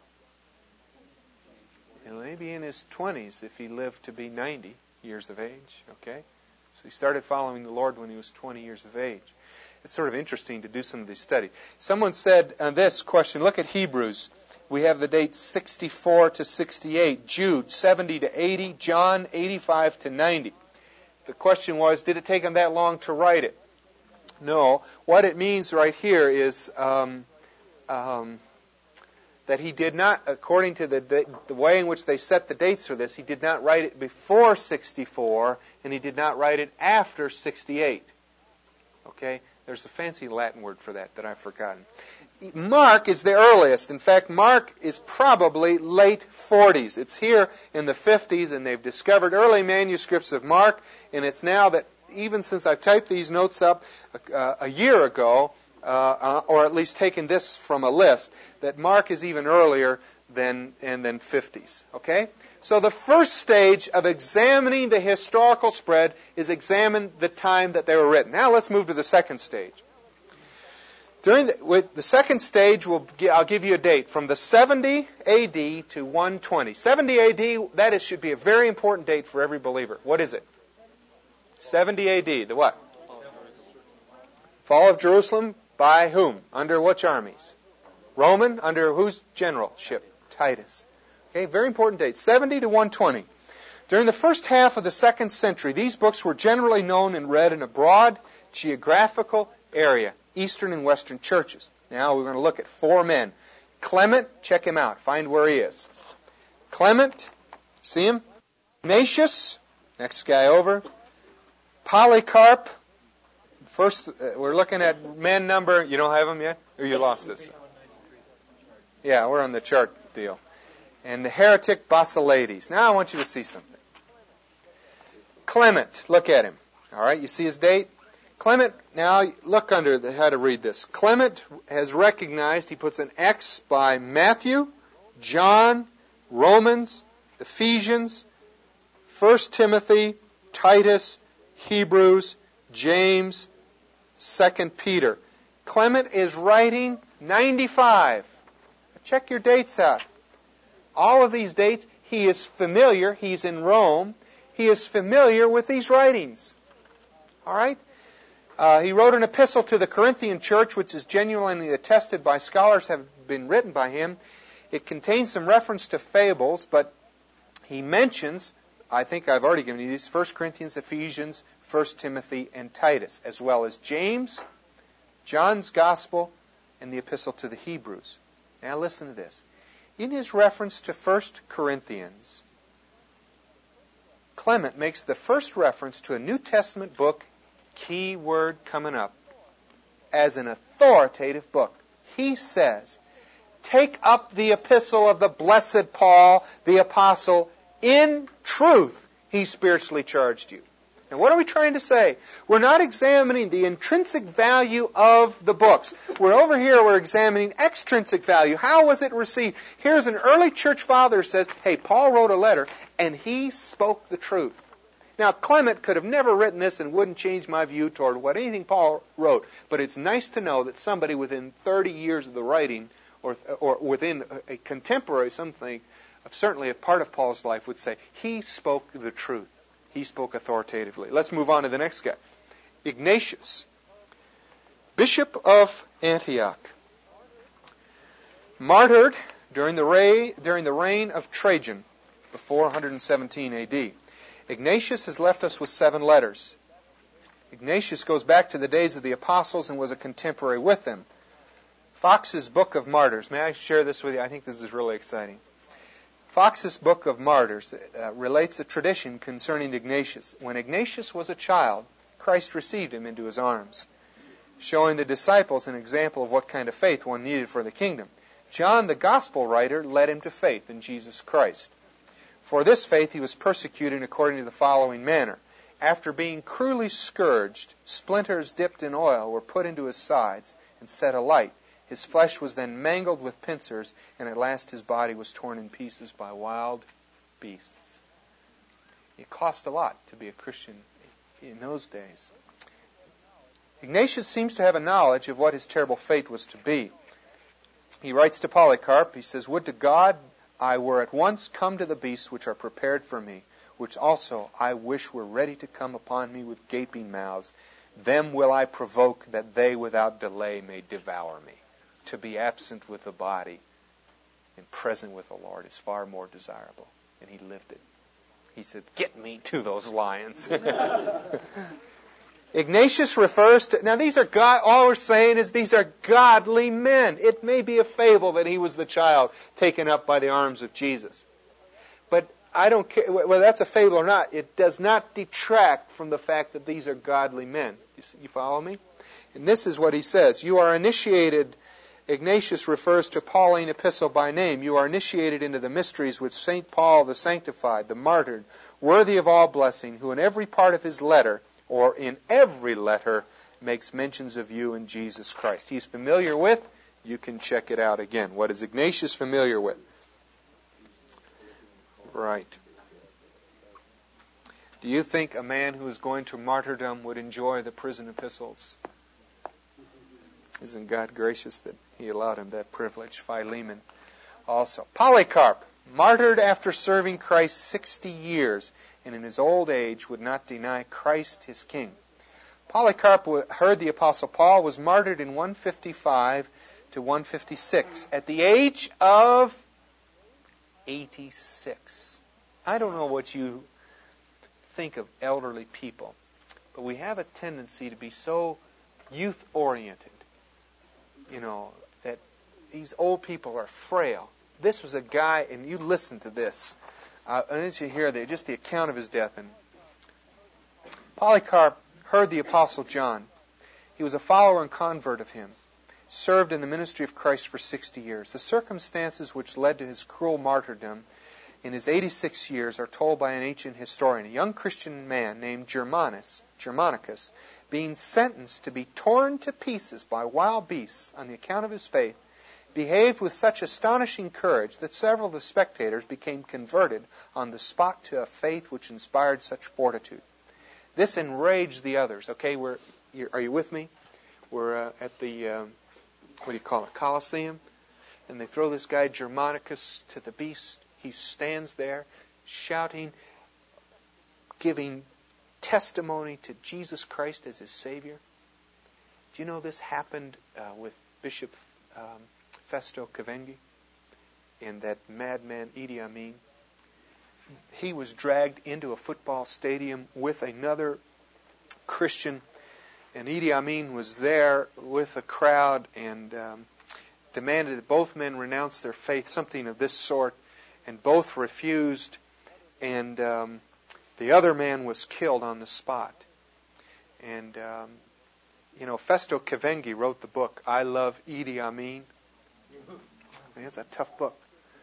And maybe in his twenties if he lived to be ninety years of age. Okay? So he started following the Lord when he was twenty years of age. It's sort of interesting to do some of these studies. Someone said on this question, look at Hebrews. We have the dates sixty-four to sixty-eight, Jude seventy to eighty, John eighty-five to ninety. The question was, did it take him that long to write it? No. What it means right here is um, um, that he did not, according to the, the, the way in which they set the dates for this, he did not write it before sixty-four, and he did not write it after sixty-eight. Okay? There's a fancy Latin word for that that I've forgotten. Mark is the earliest. In fact, Mark is probably late forties. It's here in the fifties, and they've discovered early manuscripts of Mark, and it's now that, even since I've typed these notes up uh, a year ago, uh, uh, or at least taken this from a list, that Mark is even earlier than, and then fifties. Okay? So the first stage of examining the historical spread is examine the time that they were written. Now let's move to the second stage. During the, with the second stage, we'll, I'll give you a date, from the seventy A D to one twenty. seventy A D, that is, should be a very important date for every believer. What is it? seventy A D, the what? Fall of Jerusalem by whom? Under which armies? Roman, under whose generalship? Titus. Okay, very important date, seventy to one twenty. During the first half of the second century, these books were generally known and read in a broad geographical area, Eastern and Western churches. Now we're going to look at four men. Clement, check him out, find where he is. Clement, see him? Ignatius, next guy over. Polycarp, first, uh, we're looking at men number, you don't have them yet? Or you lost this? Yeah, we're on the chart deal. And the heretic Basilides. Now I want you to see something. Clement, look at him. All right, you see his date? Clement, now look under the, how to read this. Clement has recognized, he puts an X by Matthew, John, Romans, Ephesians, First Timothy, Titus, Hebrews, James, Second Peter. Clement is writing ninety-five. Check your dates out. All of these dates, he is familiar. He's in Rome. He is familiar with these writings. All right? Uh, he wrote an epistle to the Corinthian church, which is genuinely attested by scholars, have been written by him. It contains some reference to fables, but he mentions, I think I've already given you these, First Corinthians, Ephesians, First Timothy, and Titus, as well as James, John's Gospel, and the epistle to the Hebrews. Now listen to this. In his reference to First Corinthians, Clement makes the first reference to a New Testament book, key word coming up, as an authoritative book. He says, take up the epistle of the blessed Paul, the apostle, in truth he spiritually charged you. Now what are we trying to say? We're not examining the intrinsic value of the books. We're over here, we're examining extrinsic value. How was it received? Here's an early church father who says, hey, Paul wrote a letter and he spoke the truth. Now, Clement could have never written this and wouldn't change my view toward what anything Paul wrote. But it's nice to know that somebody within thirty years of the writing, or or within a, a contemporary something, certainly a part of Paul's life, would say, he spoke the truth. He spoke authoritatively. Let's move on to the next guy. Ignatius, Bishop of Antioch. Martyred during the, reign, during the reign of Trajan, before one seventeen A D. Ignatius has left us with seven letters. Ignatius goes back to the days of the apostles and was a contemporary with them. Fox's Book of Martyrs. May I share this with you? I think this is really exciting. Fox's Book of Martyrs uh, relates a tradition concerning Ignatius. When Ignatius was a child, Christ received him into his arms, showing the disciples an example of what kind of faith one needed for the kingdom. John, the gospel writer, led him to faith in Jesus Christ. For this faith he was persecuted according to the following manner. After being cruelly scourged, splinters dipped in oil were put into his sides and set alight. His flesh was then mangled with pincers, and at last his body was torn in pieces by wild beasts. It cost a lot to be a Christian in those days. Ignatius seems to have a knowledge of what his terrible fate was to be. He writes to Polycarp, he says, would to God I were at once come to the beasts which are prepared for me, which also I wish were ready to come upon me with gaping mouths. Them will I provoke, that they without delay may devour me. To be absent with the body and present with the Lord is far more desirable. And he lived it. He said, get me to those lions. Ignatius refers to, now these are God, all we're saying is these are godly men. It may be a fable that he was the child taken up by the arms of Jesus. But I don't care whether that's a fable or not. It does not detract from the fact that these are godly men. You, see, you follow me? And this is what he says. You are initiated, Ignatius refers to Pauline epistle by name. You are initiated into the mysteries which Saint Paul the sanctified, the martyred, worthy of all blessing, who in every part of his letter, or in every letter, makes mentions of you in Jesus Christ. He's familiar with, you can check it out again. What is Ignatius familiar with? Right. Do you think a man who is going to martyrdom would enjoy the prison epistles? Isn't God gracious that he allowed him that privilege? Philemon also. Polycarp, martyred after serving Christ sixty years, and in his old age would not deny Christ his King. Polycarp heard the Apostle Paul, was martyred in one fifty-five to one fifty-six, at the age of eighty-six. I don't know what you think of elderly people, but we have a tendency to be so youth-oriented, you know, that these old people are frail. This was a guy, and you listen to this. Uh, I need you to hear the, just the account of his death. And Polycarp heard the Apostle John. He was a follower and convert of him. Served in the ministry of Christ for sixty years. The circumstances which led to his cruel martyrdom in his eighty-six years are told by an ancient historian. A young Christian man named Germanus, Germanicus, being sentenced to be torn to pieces by wild beasts on the account of his faith, behaved with such astonishing courage that several of the spectators became converted on the spot to a faith which inspired such fortitude. This enraged the others. Okay, we're, are you with me? We're uh, at the, um, what do you call it, Colosseum, and they throw this guy Germanicus to the beast. He stands there shouting, giving testimony to Jesus Christ as his Savior. Do you know this happened uh, with Bishop um, Festo Kavengi and that madman Idi Amin? He was dragged into a football stadium with another Christian, and Idi Amin was there with a crowd and um, demanded that both men renounce their faith, something of this sort, and both refused, and um, the other man was killed on the spot. And, um, you know, Festo Kavengi wrote the book, I Love Idi Amin. I mean, it's a tough book.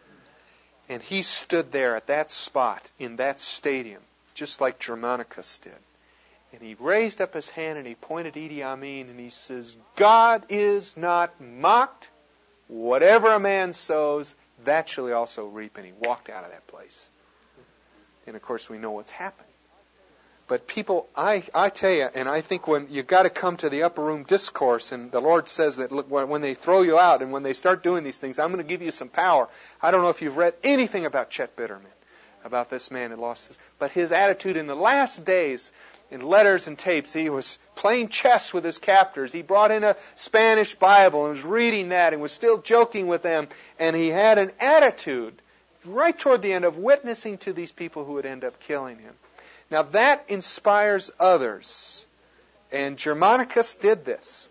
And he stood there at that spot in that stadium, just like Germanicus did. And he raised up his hand and he pointed Idi Amin and he says, God is not mocked. Whatever a man sows, that shall he also reap. And he walked out of that place. And of course we know what's happened. But people, I, I tell you, and I think when you've got to come to the upper room discourse, and the Lord says that look, when they throw you out and when they start doing these things, I'm going to give you some power. I don't know if you've read anything about Chet Bitterman, about this man who lost his, but his attitude in the last days, in letters and tapes, he was playing chess with his captors. He brought in a Spanish Bible and was reading that and was still joking with them, and he had an attitude right toward the end of witnessing to these people who would end up killing him. Now that inspires others. And Germanicus did this.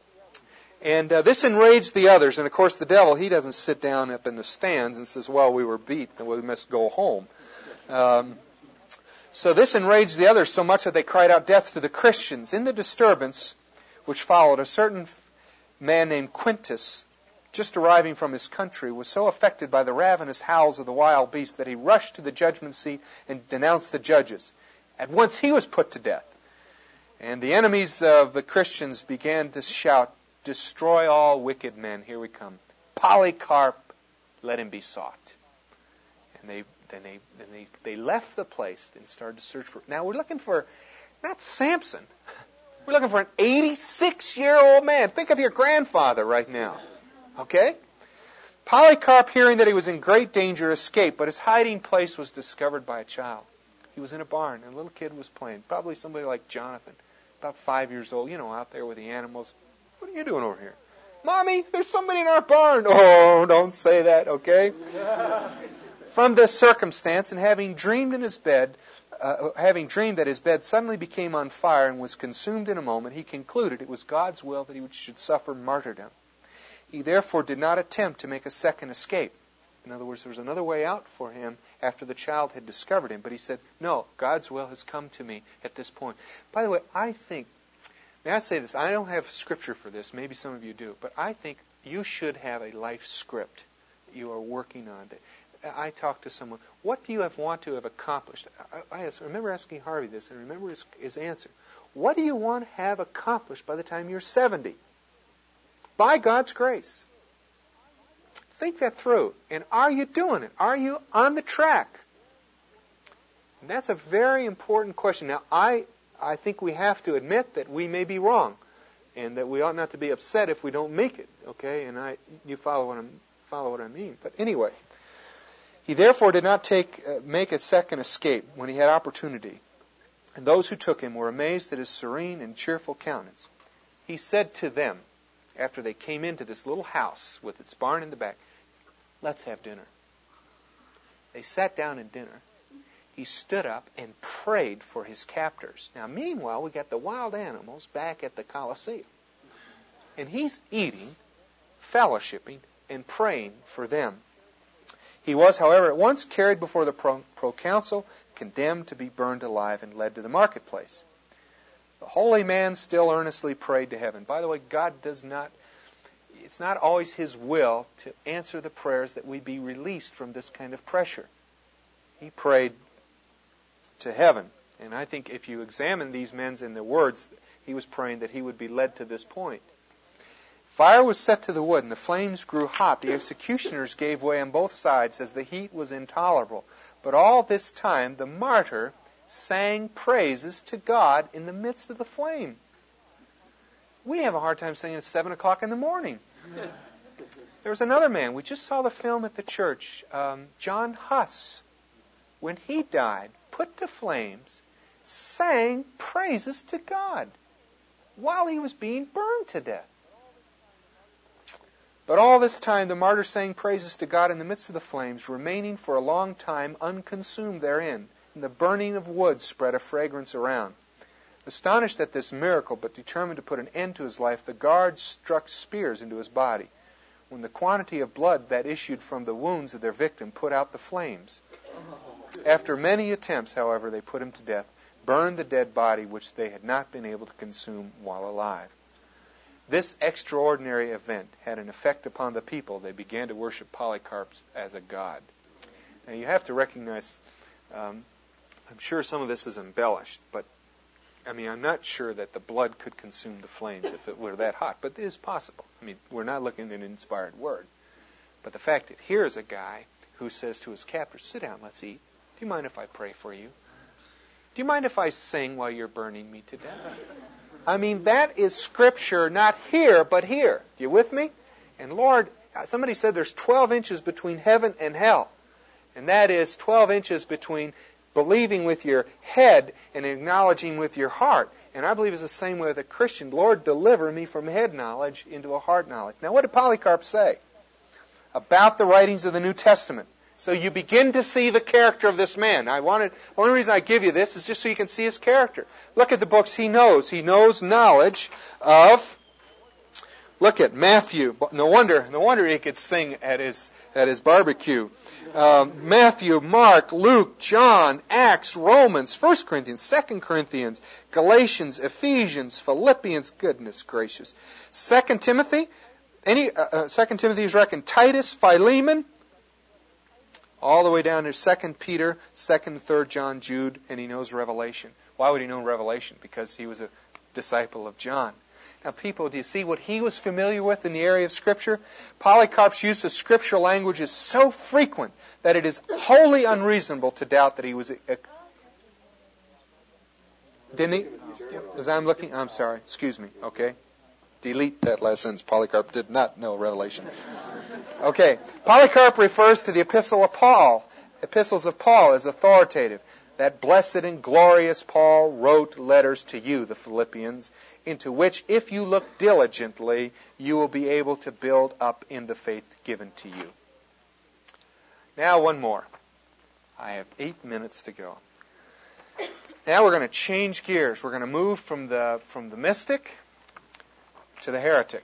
And uh, this enraged the others. And of course the devil, he doesn't sit down up in the stands and says, well, we were beat and we must go home. Um, so this enraged the others so much that they cried out death to the Christians. In the disturbance which followed, a certain man named Quintus, just arriving from his country, was so affected by the ravenous howls of the wild beast that he rushed to the judgment seat and denounced the judges. At once he was put to death. And the enemies of the Christians began to shout, destroy all wicked men. Here we come. Polycarp, let him be sought. And they then they then they, they left the place and started to search for. Now we're looking for not Samson. We're looking for an eighty-six-year-old man. Think of your grandfather right now. Okay? Polycarp, hearing that he was in great danger, escaped, but his hiding place was discovered by a child. He was in a barn, and a little kid was playing. Probably somebody like Jonathan, about five years old, you know, out there with the animals. What are you doing over here? Mommy, there's somebody in our barn. Oh, don't say that, okay? From this circumstance, and having dreamed in his bed uh, having dreamed that his bed suddenly became on fire and was consumed in a moment, he concluded it was God's will that he should suffer martyrdom. He therefore did not attempt to make a second escape. In other words, there was another way out for him after the child had discovered him. But he said, no, God's will has come to me at this point. By the way, I think, may I say this, I don't have scripture for this, maybe some of you do, but I think you should have a life script that you are working on. I talked to someone, what do you have want to have accomplished? I, I remember asking Harvey this, and remember his, his answer. What do you want to have accomplished by the time you're seventy? By God's grace. Think that through. And are you doing it? Are you on the track? And that's a very important question. Now, I, I think we have to admit that we may be wrong, and that we ought not to be upset if we don't make it. Okay? And I, you follow what I'm, follow what I mean. But anyway, he therefore did not take, uh, make a second escape when he had opportunity. And those who took him were amazed at his serene and cheerful countenance. He said to them, after they came into this little house with its barn in the back, let's have dinner. They sat down at dinner. He stood up and prayed for his captors. Now, meanwhile, we got the wild animals back at the Colosseum. And he's eating, fellowshipping, and praying for them. He was, however, at once carried before the pro- proconsul, condemned to be burned alive, and led to the marketplace. The holy man still earnestly prayed to heaven. By the way, God does not, it's not always His will to answer the prayers that we be released from this kind of pressure. He prayed to heaven. And I think if you examine these men in their words, he was praying that he would be led to this point. Fire was set to the wood, and the flames grew hot. The executioners gave way on both sides as the heat was intolerable. But all this time, the martyr sang praises to God in the midst of the flame. We have a hard time saying it's seven o'clock in the morning. There was another man. We just saw the film at the church. Um, John Huss, when he died, put to flames, sang praises to God while he was being burned to death. But all this time the martyr sang praises to God in the midst of the flames, remaining for a long time unconsumed therein. And the burning of wood spread a fragrance around. Astonished at this miracle, but determined to put an end to his life, the guards struck spears into his body. When the quantity of blood that issued from the wounds of their victim put out the flames. After many attempts, however, they put him to death, burned the dead body which they had not been able to consume while alive. This extraordinary event had an effect upon the people. They began to worship Polycarp as a god. Now you have to recognize, um, I'm sure some of this is embellished, but I mean, I'm not sure that the blood could consume the flames if it were that hot, but it is possible. I mean, we're not looking at an inspired word. But the fact that here's a guy who says to his captors, sit down, let's eat. Do you mind if I pray for you? Do you mind if I sing while you're burning me to death? I mean, that is Scripture, not here, but here. You with me? And Lord, somebody said there's twelve inches between heaven and hell. And that is twelve inches between believing with your head and acknowledging with your heart. And I believe it's the same way with a Christian. Lord, deliver me from head knowledge into a heart knowledge. Now, what did Polycarp say about the writings of the New Testament? So you begin to see the character of this man. I wanted, the only reason I give you this is just so you can see his character. Look at the books he knows. He knows knowledge of, look at Matthew. No wonder, no wonder he could sing at his at his barbecue. Um, Matthew, Mark, Luke, John, Acts, Romans, First Corinthians, Second Corinthians, Galatians, Ephesians, Philippians. Goodness gracious. Second Timothy. Any uh, uh, Second Timothy is reckoned. Titus, Philemon. All the way down to Second Peter, Second and Third John, Jude, and he knows Revelation. Why would he know Revelation? Because he was a disciple of John. Now, people, do you see what he was familiar with in the area of Scripture? Polycarp's use of scriptural language is so frequent that it is wholly unreasonable to doubt that he was... A, a, didn't he? As I'm looking... I'm sorry. Excuse me. Okay. Delete that last sentence. Polycarp did not know Revelation. Okay. Polycarp refers to the epistle of Paul. Epistles of Paul as authoritative. That blessed and glorious Paul wrote letters to you, the Philippians, into which, if you look diligently, you will be able to build up in the faith given to you. Now, one more. I have eight minutes to go. Now we're going to change gears. We're going to move from the from the mystic to the heretic.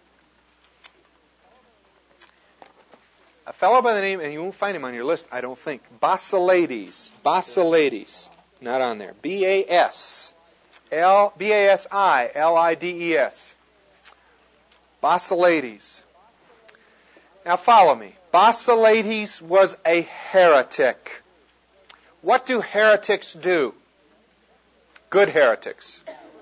A fellow by the name, and you won't find him on your list, I don't think, Basilides. Basilides. Not on there. B A S. L B A S I L I D E S. Basilides. Now follow me. Basilides was a heretic. What do heretics do? Good heretics.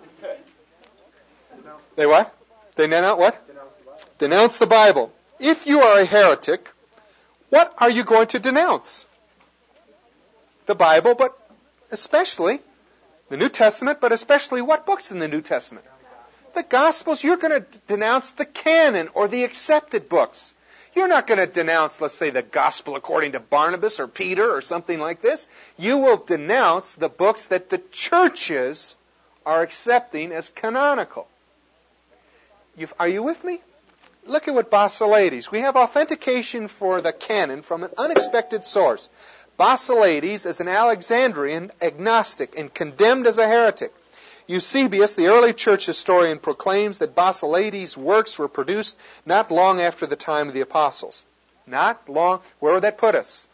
They what? They denounce what? Denounce the Bible. If you are a heretic, what are you going to denounce? The Bible, but especially the New Testament, but especially what books in the New Testament? The Gospels. You're going to denounce the canon or the accepted books. You're not going to denounce, let's say, the Gospel according to Barnabas or Peter or something like this. You will denounce the books that the churches are accepting as canonical. You've, are you with me? Look at what Basilides. We have authentication for the canon from an unexpected source. Basilides is an Alexandrian agnostic and condemned as a heretic. Eusebius, the early church historian, proclaims that Basilides' works were produced not long after the time of the apostles. Not long. Where would that put us?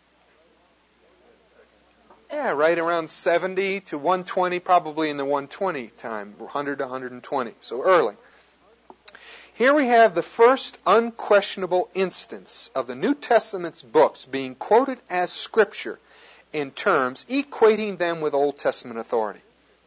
Yeah, right around seventy to one twenty, probably in the one twenty time, one hundred to one twenty, so early. Here we have the first unquestionable instance of the New Testament's books being quoted as Scripture in terms equating them with Old Testament authority.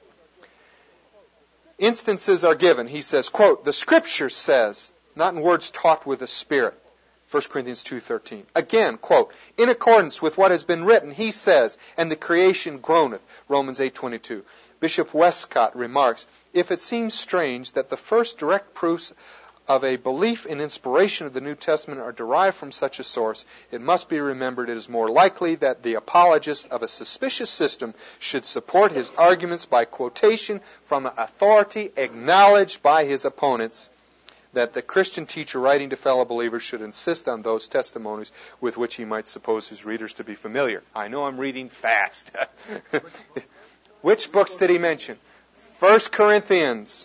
Instances are given. He says, quote, the Scripture says, not in words taught with the Spirit, First Corinthians two thirteen. Again, quote, in accordance with what has been written, he says, and the creation groaneth, Romans eight twenty-two. Bishop Westcott remarks, if it seems strange that the first direct proofs of a belief in inspiration of the New Testament are derived from such a source, it must be remembered it is more likely that the apologist of a suspicious system should support his arguments by quotation from an authority acknowledged by his opponents, that the Christian teacher writing to fellow believers should insist on those testimonies with which he might suppose his readers to be familiar. I know I'm reading fast. Which books did he mention? First Corinthians,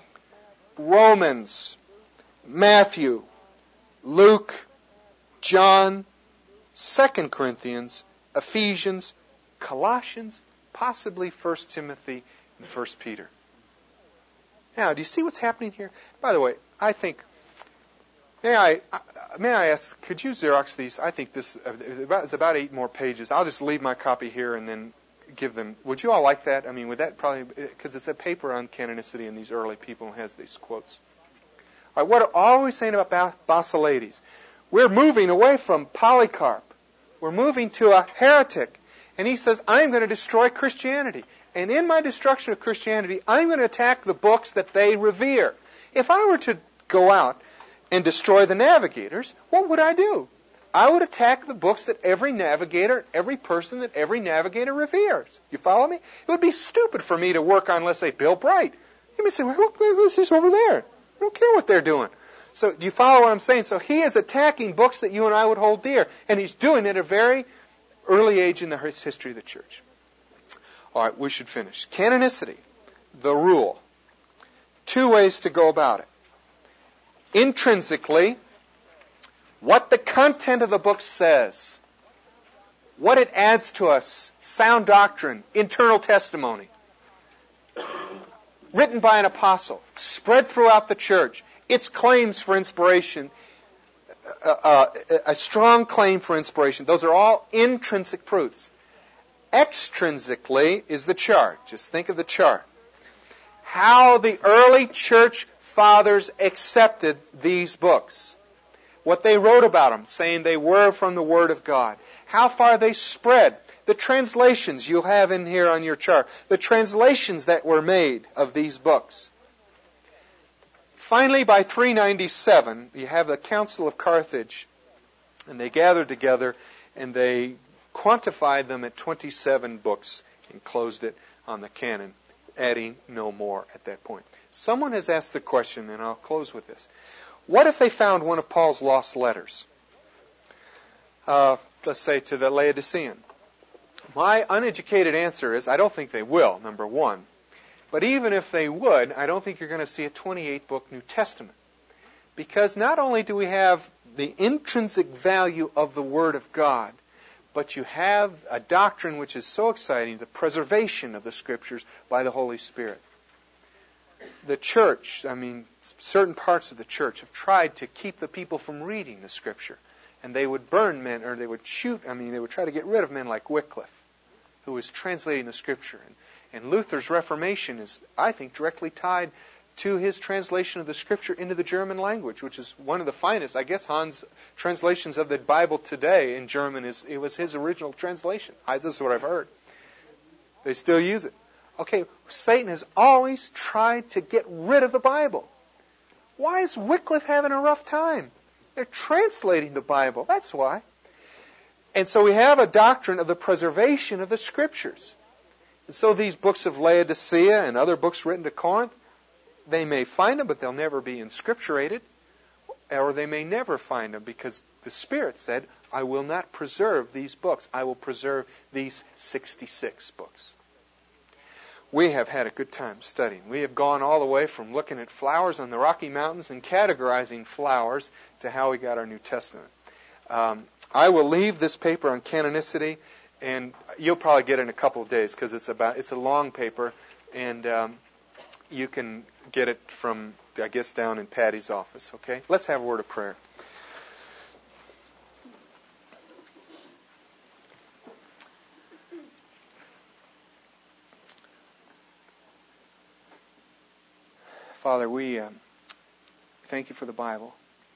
Romans, Matthew, Luke, John, Second Corinthians, Ephesians, Colossians, possibly First Timothy, and First Peter. Now, do you see what's happening here? By the way, I think, may I may I ask, could you Xerox these? I think this is about eight more pages. I'll just leave my copy here and then give them. Would you all like that? I mean, would that probably, because it's a paper on canonicity and these early people has these quotes. All right, what are we saying about Basilides? We're moving away from Polycarp. We're moving to a heretic. And he says, I'm going to destroy Christianity. And in my destruction of Christianity, I'm going to attack the books that they revere. If I were to go out and destroy the navigators, what would I do? I would attack the books that every navigator, every person that every navigator reveres. You follow me? It would be stupid for me to work on, let's say, Bill Bright. You may say, well, who's this over there? I don't care what they're doing. So do you follow what I'm saying? So he is attacking books that you and I would hold dear. And he's doing it at a very early age in the history of the church. All right, we should finish. Canonicity, the rule. Two ways to go about it. Intrinsically, what the content of the book says, what it adds to us, sound doctrine, internal testimony, written by an apostle, spread throughout the church, its claims for inspiration, uh, uh, a strong claim for inspiration. Those are all intrinsic proofs. Extrinsically is the chart. Just think of the chart. How the early church fathers accepted these books. What they wrote about them, saying they were from the Word of God. How far they spread. The translations you'll have in here on your chart. The translations that were made of these books. Finally, by three ninety-seven, you have the Council of Carthage, and they gathered together and they quantified them at twenty-seven books and closed it on the canon, adding no more at that point. Someone has asked the question, and I'll close with this. What if they found one of Paul's lost letters? Uh, let's say to the Laodicean. My uneducated answer is I don't think they will, number one. But even if they would, I don't think you're going to see a twenty-eight book New Testament. Because not only do we have the intrinsic value of the Word of God, but you have a doctrine which is so exciting, the preservation of the Scriptures by the Holy Spirit. The church, I mean, certain parts of the church have tried to keep the people from reading the Scripture. And they would burn men, or they would shoot, I mean, they would try to get rid of men like Wycliffe, who was translating the Scripture. And, and Luther's Reformation is, I think, directly tied to his translation of the Scripture into the German language, which is one of the finest. I guess Hans' translations of the Bible today in German, is it was his original translation. I, this is what I've heard. They still use it. Okay, Satan has always tried to get rid of the Bible. Why is Wycliffe having a rough time? They're translating the Bible. That's why. And so we have a doctrine of the preservation of the Scriptures. And so these books of Laodicea and other books written to Corinth, they may find them, but they'll never be inscripturated. Or they may never find them because the Spirit said, I will not preserve these books. I will preserve these sixty-six books. We have had a good time studying. We have gone all the way from looking at flowers on the Rocky Mountains and categorizing flowers to how we got our New Testament. Um, I will leave this paper on canonicity, and you'll probably get it in a couple of days because it's about it's a long paper, and um, you can get it from, I guess, down in Patty's office. Okay? Let's have a word of prayer. Father, we uh, thank you for the Bible.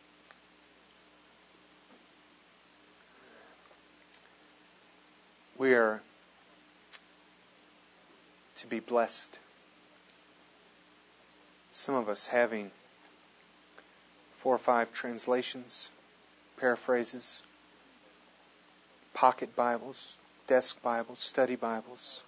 We are to be blessed. Some of us having four or five translations, paraphrases, pocket Bibles, desk Bibles, study Bibles.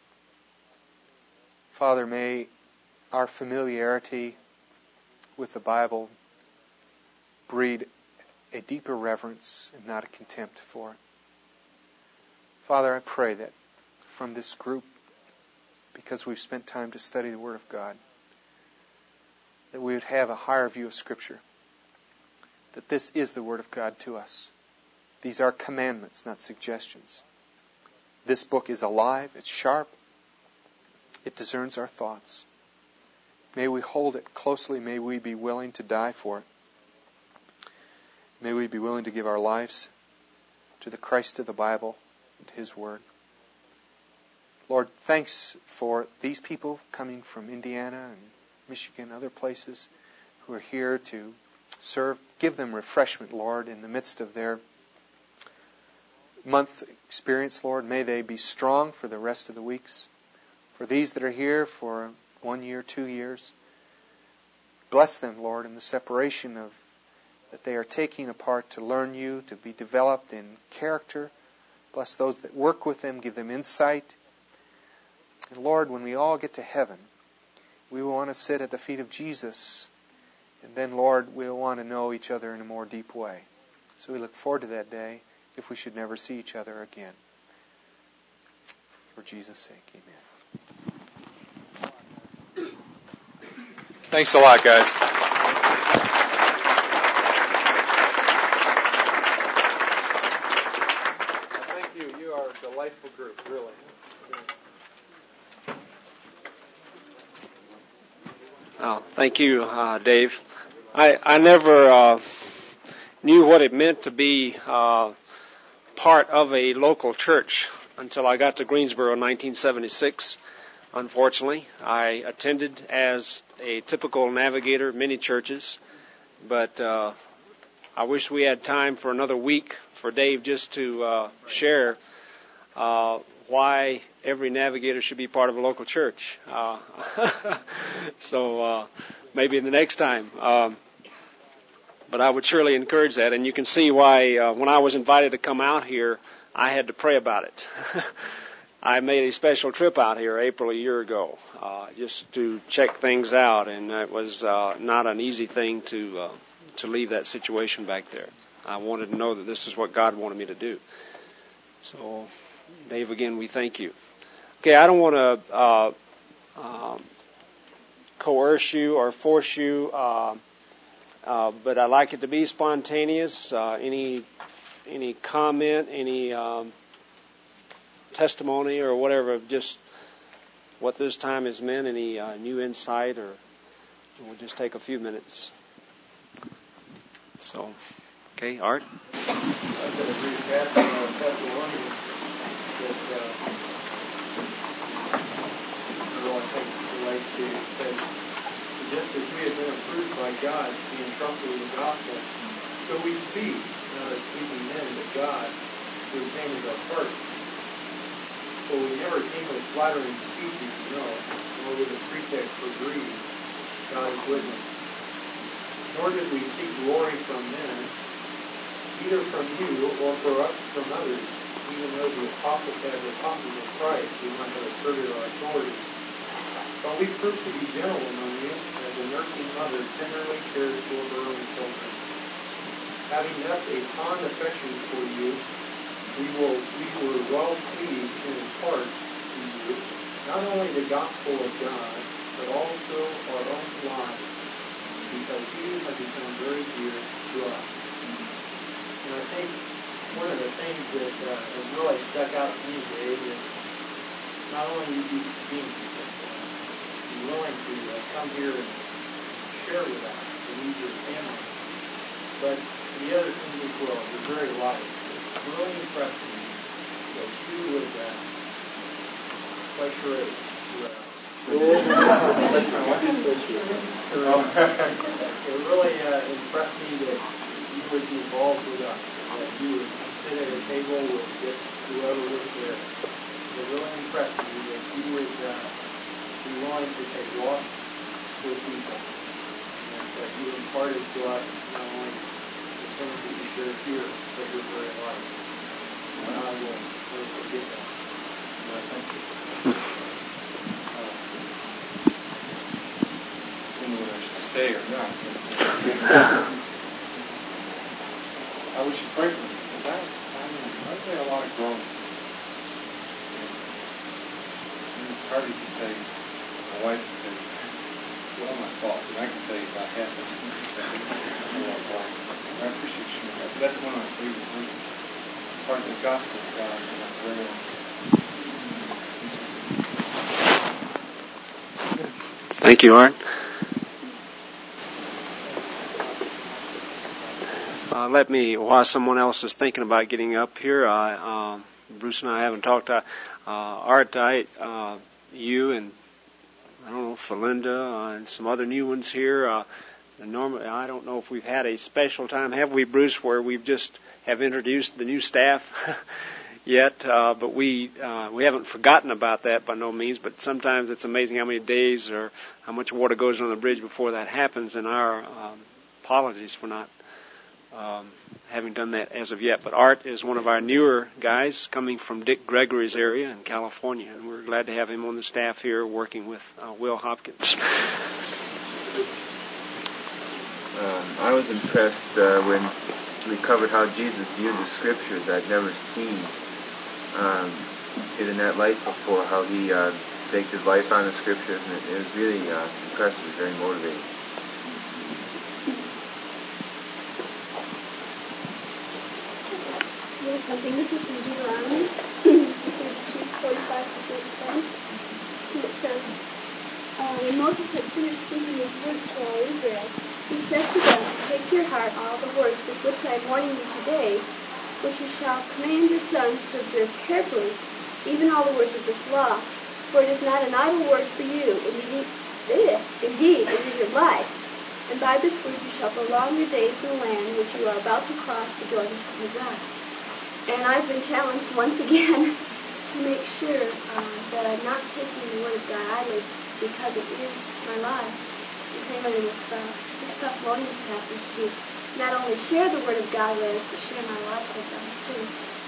Father, may our familiarity with the Bible breed a deeper reverence and not a contempt for it. Father, I pray that from this group, because we've spent time to study the Word of God, that we would have a higher view of Scripture, that this is the Word of God to us. These are commandments, not suggestions. This book is alive, it's sharp, it discerns our thoughts. May we hold it closely. May we be willing to die for it. May we be willing to give our lives to the Christ of the Bible and to His Word. Lord, thanks for these people coming from Indiana and Michigan and other places who are here to serve. Give them refreshment, Lord, in the midst of their month experience, Lord. May they be strong for the rest of the weeks. For these that are here for one year, two years. Bless them, Lord, in the separation of that they are taking apart to learn you, to be developed in character. Bless those that work with them, give them insight. And Lord, when we all get to heaven, we will want to sit at the feet of Jesus. And then, Lord, we'll want to know each other in a more deep way. So we look forward to that day if we should never see each other again. For Jesus' sake, amen. Thanks a lot, guys. Thank you. You are a delightful group, really. Oh, thank you, uh, Dave. I, I never uh, knew what it meant to be uh, part of a local church until I got to Greensboro in nineteen seventy-six. Unfortunately, I attended as a typical navigator many churches, but uh, I wish we had time for another week for Dave just to uh, share uh, why every navigator should be part of a local church. Uh, so uh, maybe in the next time. Um, but I would surely encourage that, and you can see why uh, when I was invited to come out here, I had to pray about it. I made a special trip out here April a year ago, uh, just to check things out, and it was uh, not an easy thing to uh, to leave that situation back there. I wanted to know that this is what God wanted me to do. So Dave, again, we thank you. Okay, I don't want to uh, uh, coerce you or force you, uh, uh, but I like it to be spontaneous. Uh, any any comment, any um, testimony or whatever, of just what this time has meant, any uh, new insight, or we'll just take a few minutes. So, okay, Art? I could agree with that in uh, Thessalonians that uh, I think relates to it says, just as we have been approved by God to be entrusted with the gospel, so we speak, not as speaking men, but God, who examines our hearts. For we never came with flattering speeches, no, nor with a pretext for greed. God is witness. Nor did we seek glory from men, either from you or for us from others, even though the apostles as apostles of Christ we might have asserted our authority. But we proved to be gentle among you, as a nursing mother tenderly cares for her own children. Having thus a fond affection for you, we will we were well pleased to impart to you not only the gospel of God, but also our own lives, because you have become very dear to us. And I think one of the things that uh, has really stuck out to me, Dave, is not only you being willing to uh, come here and share with us and lead your family, but the other thing as well, your very life, it's really impressed me that you would uh, play charades with us. It really uh, impressed me that you would be involved with us, that you would sit at a table with just whoever was there. It really impressed me that you would uh, be willing to take walks with people, and that you imparted to us not only the things that you share here, but your very life. And I will never forget that. And I thank you. Whether I should stay or not. I wish you pray for me, because I, I mean, I've made a lot of growing. And Cardi can tell you, my wife can tell you, all my faults, and I can tell you about half of them. I appreciate you sharing that. That's one of my favorite verses. Part of the gospel of God, and I'm very honest. Thank you, Art. Uh, let me, while someone else is thinking about getting up here, I, uh, Bruce and I haven't talked. Uh, Art, I, uh, you and I don't know, Felinda uh, and some other new ones here. Uh, normally, I don't know if we've had a special time, have we, Bruce, where we've just have introduced the new staff yet? Uh, but we uh, we haven't forgotten about that by no means. But sometimes it's amazing how many days or how much water goes on the bridge before that happens. And our um, apologies for not um, having done that as of yet. But Art is one of our newer guys coming from Dick Gregory's area in California, and we're glad to have him on the staff here working with uh, Will Hopkins. Um, I was impressed uh, when we covered how Jesus viewed the Scriptures. I'd never seen um, it in that light before, how he uh, staked his life on the Scriptures, and it, it was really uh, impressive, very motivating. Yes, something. This is from Deuteronomy. This is thirty-two, forty-five to thirty-seven. And it says, uh, when Moses had finished speaking these words to all Israel, he said to them, take to your heart all the words with which I am warning you today, which you shall command your sons to observe carefully, even all the words of this law. For it is not an idle word for you. Indeed, indeed, it is your life. And by this word you shall prolong your days in the land which you are about to cross the Jordan to possess. And I've been challenged once again to make sure uh, that I'm not taking the word of God idly, because it is my life. The same way with uh, this Thessalonians passage, to not only share the word of God with us, but share my life with them too.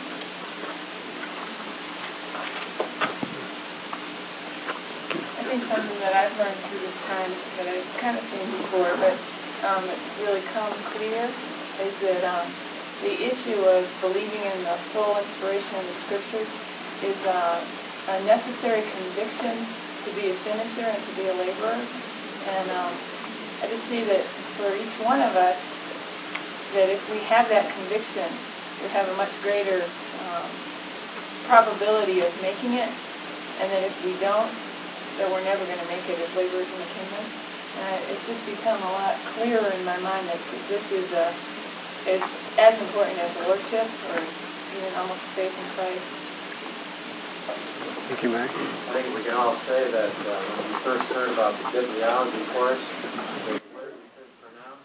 I think something that I've learned through this time that I've kind of seen before, but um, it's really come clear, is that um, the issue of believing in the full inspiration of the Scriptures is a, a necessary conviction to be a finisher and to be a laborer. And um, I just see that for each one of us, that if we have that conviction, we have a much greater um, probability of making it, and that if we don't, that we're never going to make it as laborers in the kingdom. And I, it's just become a lot clearer in my mind that this is a, it's as important as lordship or even almost faith in Christ. Thank you, Mary. I think we can all say that uh, when we first heard about the bibliology course, the word we couldn't pronounce.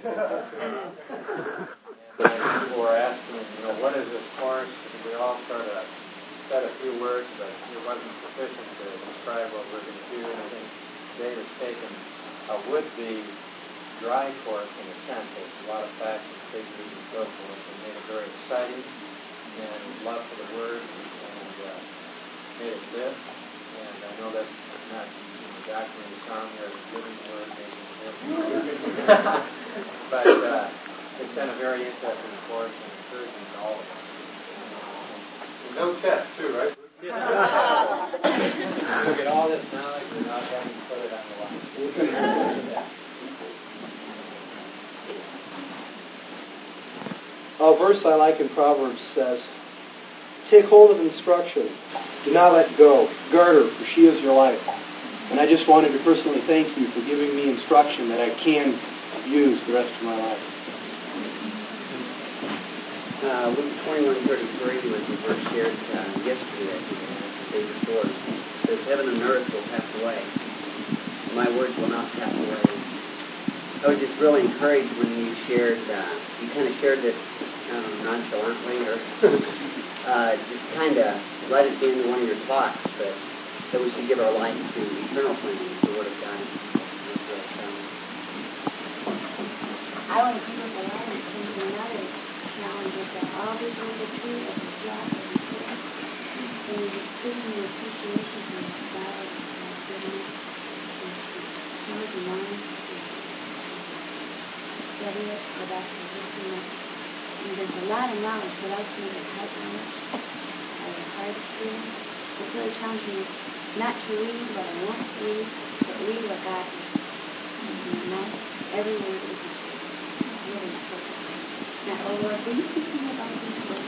And then people were asking, you know, what is this course? And we all sort of said a few words, but it wasn't sufficient to describe what we're going to do. And I think Dave has taken a would-be dry course in a sense. There's a lot of facts and figures and so forth, and made it very exciting, and love for the word, and uh, made it live. And I know that's not, you know, doctrine the song here, giving the word, making it live. But uh, it's been a very interesting course and encouraging to all of us. No test, too, right? Yeah. You get all this knowledge without having to put it on the line. A verse I like in Proverbs says, "Take hold of instruction. Do not let go. Guard her, for she is your life." And I just wanted to personally thank you for giving me instruction that I can use the rest of my life. Uh, Luke twenty-one thirty-three was the verse shared uh, yesterday, I think, the day before. It says, "Heaven and earth will pass away. My words will not pass away." I was just really encouraged when you shared, uh, you kind of shared it um, nonchalantly, or uh, just kind of right at the end of one of your talks, but that we should give our life to eternal things, the Word of God. I want people to learn into another challenge is that all these little trees are drop and pick. And you just give them the appreciation for the flowers and giving it to show the mind to study it, go back to listen it. And there's a lot of knowledge, but also the heart knowledge, or the heart experience. It's really challenging me not to read what I want to read, but read what God wants. And not every word is really important. Now, oh Lord, will you speak to me about these words?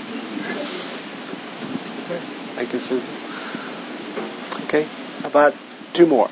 Thank you, Susan. Okay, how about two more?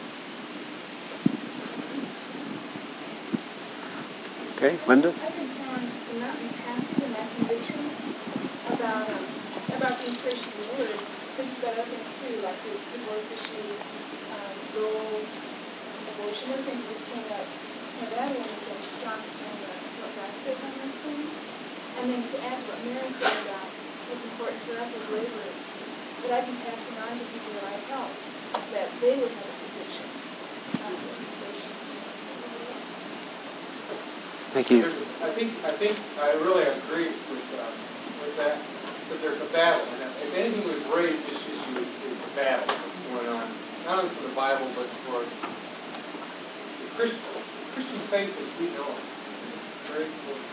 Okay, Linda? I've been challenged to not be passive in my convictions about um, about being Christian in the Word. This is other things too, like the divorce issue, um, goals, abortion, other things that came up. And that one is a strong saying that what God says on those things. And then to add to what Mary said about what's important for us as laborers, that I'd be passing on to people that I help, that they would have a conviction. Um, Thank you. There's, I think I think I really agree with um, with that, because there's a battle, and if anything was raised, this issue is, is the battle that's going on, not only for the Bible but for the Christian Christian faith as we know it. It's very important.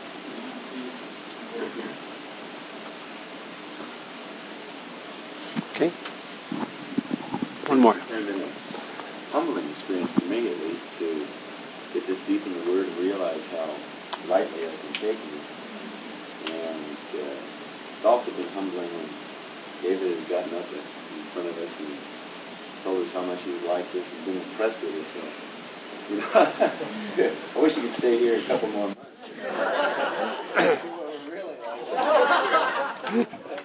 Okay. One more. It's kind of been a humbling experience for me, at least, to get this deep in the Word and realize how lightly I've been taking it. And uh, it's also been humbling when David has gotten up in front of us and told us how much he liked us and been impressed with us. So, you know, I wish he could stay here a couple more months. See what we're really like.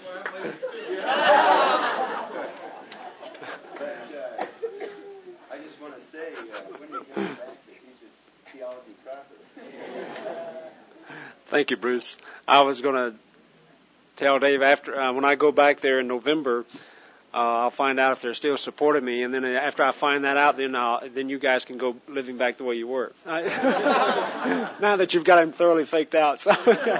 But uh, I just want to say, uh, when he comes back to teach us theology proper. Thank you, Bruce. I was going to tell Dave after uh, when I go back there in November, uh, I'll find out if they're still supporting me, and then after I find that out, then I'll, then you guys can go living back the way you were. Now that you've got him thoroughly faked out. So.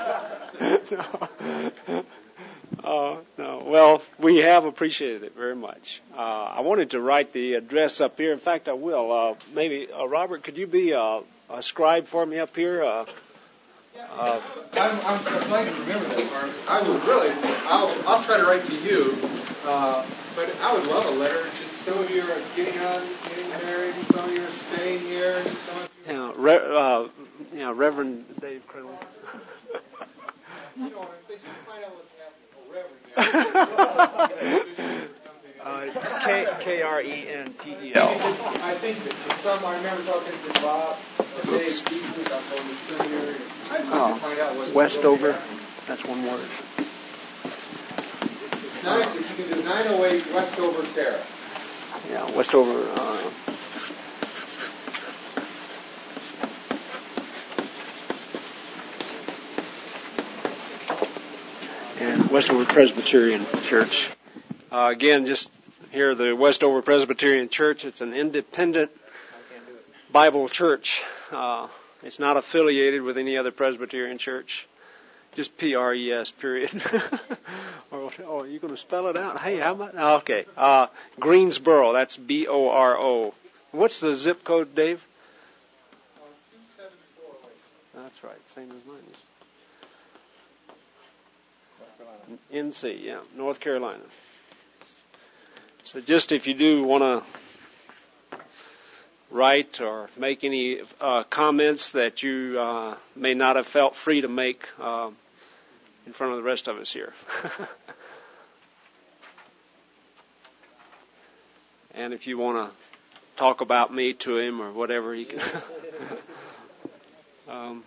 no. Uh, no. Well, we have appreciated it very much. Uh, I wanted to write the address up here. In fact, I will. Uh, maybe uh, Robert, could you be uh, a scribe for me up here? Uh, Uh, I'm, I'm glad you remember that, Mark. I will really, I'll, I'll try to write to you. Uh, but I would love a letter. Just some of you are getting on, getting married, and some of you are staying here, and some of you. Yeah, Re- uh, yeah, Reverend Dave Criddle. You know what I'm saying? Just find out what's happening. Oh, Reverend. uh, K K R E N T E L. I think that for some, I remember talking to Bob or Dave Stevens about going to seminary. I just wanted to find out what. Westover. That's one word. It's nice if you can do nine oh eight Westover Terrace. Yeah, Westover. Uh, and Westover Presbyterian Church. Uh, again, just here, the Westover Presbyterian Church. It's an independent Bible church. Uh, it's not affiliated with any other Presbyterian church. Just P R E S, period. oh, oh, are you going to spell it out? Hey, how about? Oh, okay. Uh, Greensboro, that's B O R O. What's the zip code, Dave? That's right, same as mine is. N C, yeah, North Carolina. So just if you do want to write or make any uh, comments that you uh, may not have felt free to make uh, in front of the rest of us here. And if you want to talk about me to him or whatever, he can. um,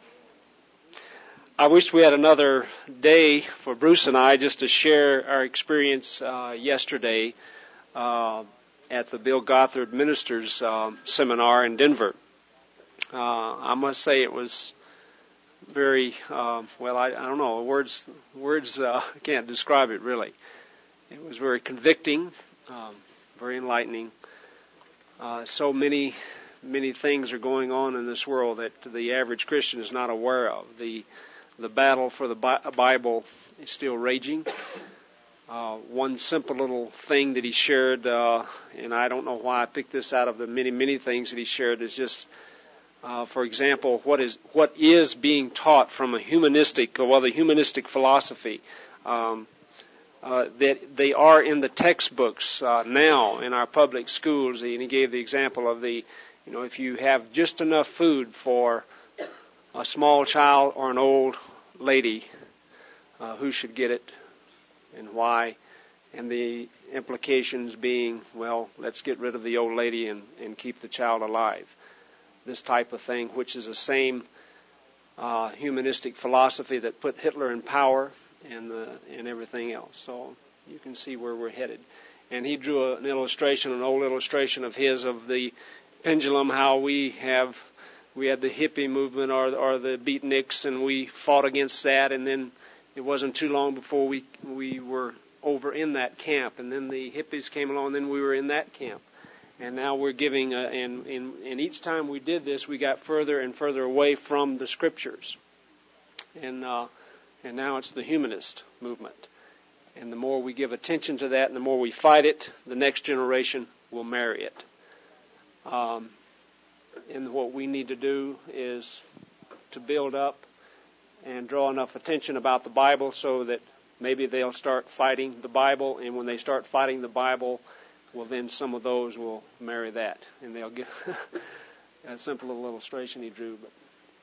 I wish we had another day for Bruce and I just to share our experience uh, yesterday uh, at the Bill Gothard Ministers uh, Seminar in Denver. Uh, I must say it was very, uh, well, I, I don't know, words, words uh, I can't describe it really. It was very convicting, um, very enlightening. Uh, so many, many things are going on in this world that the average Christian is not aware of. The The battle for the Bible is still raging. Uh, one simple little thing that he shared, uh, and I don't know why I picked this out of the many, many things that he shared, is just, uh, for example, what is what is being taught from a humanistic, well, the humanistic philosophy, um, uh, that they are in the textbooks uh, now in our public schools. And he gave the example of the, you know, if you have just enough food for a small child or an old lady, uh, who should get it and why, and the implications being, well, let's get rid of the old lady and, and keep the child alive. This type of thing, which is the same uh, humanistic philosophy that put Hitler in power and, the, and everything else. So you can see where we're headed. And he drew an illustration, an old illustration of his, of the pendulum, how we have We had the hippie movement or, or the beatniks, and we fought against that. And then it wasn't too long before we we were over in that camp. And then the hippies came along, and then we were in that camp. And now we're giving, a, and, and, and each time we did this, we got further and further away from the Scriptures. And uh, and now it's the humanist movement. And the more we give attention to that, and the more we fight it, the next generation will marry it. Um, And what we need to do is to build up and draw enough attention about the Bible so that maybe they'll start fighting the Bible. And when they start fighting the Bible, well, then some of those will marry that. And they'll get a simple little illustration he drew. But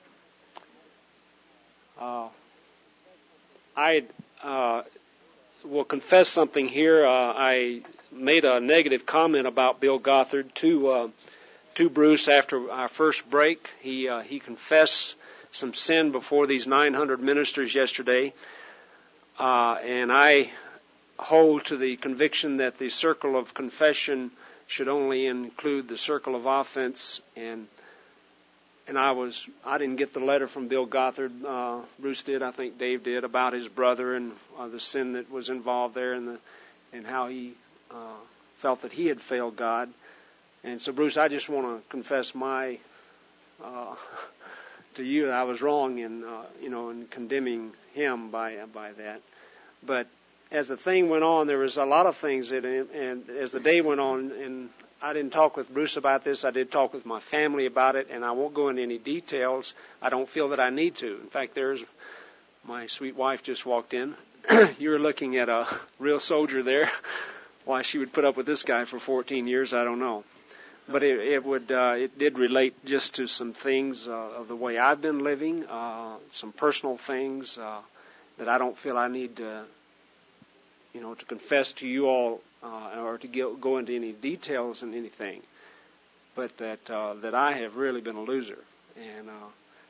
uh, I uh, will confess something here. Uh, I made a negative comment about Bill Gothard to uh, to Bruce after our first break. He uh, he confessed some sin before these nine hundred ministers yesterday, uh, and I hold to the conviction that the circle of confession should only include the circle of offense. And and I was I didn't get the letter from Bill Gothard. Uh, Bruce did, I think Dave did, about his brother and uh, the sin that was involved there, and the and how he uh, felt that he had failed God. And so, Bruce, I just want to confess my uh, to you that I was wrong in uh, you know in condemning him by by that. But as the thing went on, there was a lot of things that, and as the day went on, and I didn't talk with Bruce about this. I did talk with my family about it, and I won't go into any details. I don't feel that I need to. In fact, there's my sweet wife just walked in. You're looking at a real soldier there. why she would put up with this guy for fourteen years, I don't know. But it, it would, uh, it did relate just to some things uh, of the way I've been living, uh, some personal things uh, that I don't feel I need to, you know, to confess to you all uh, or to go, go into any details and anything. But that uh, that I have really been a loser, and uh,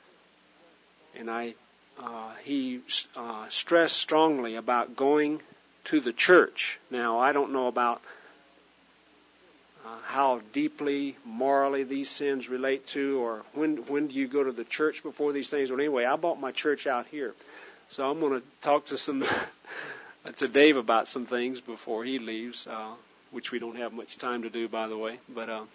and I uh, he uh, stressed strongly about going to the church. Now I don't know about Uh, how deeply morally these sins relate to, or when when do you go to the church before these things? But anyway, I bought my church out here, so I'm going to talk to some to Dave about some things before he leaves, uh, which we don't have much time to do, by the way. But uh,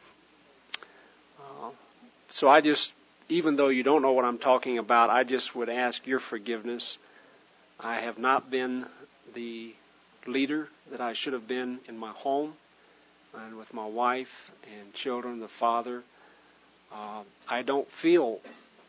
uh, so I just, even though you don't know what I'm talking about, I just would ask your forgiveness. I have not been the leader that I should have been in my home and with my wife and children, the father. Uh, I don't feel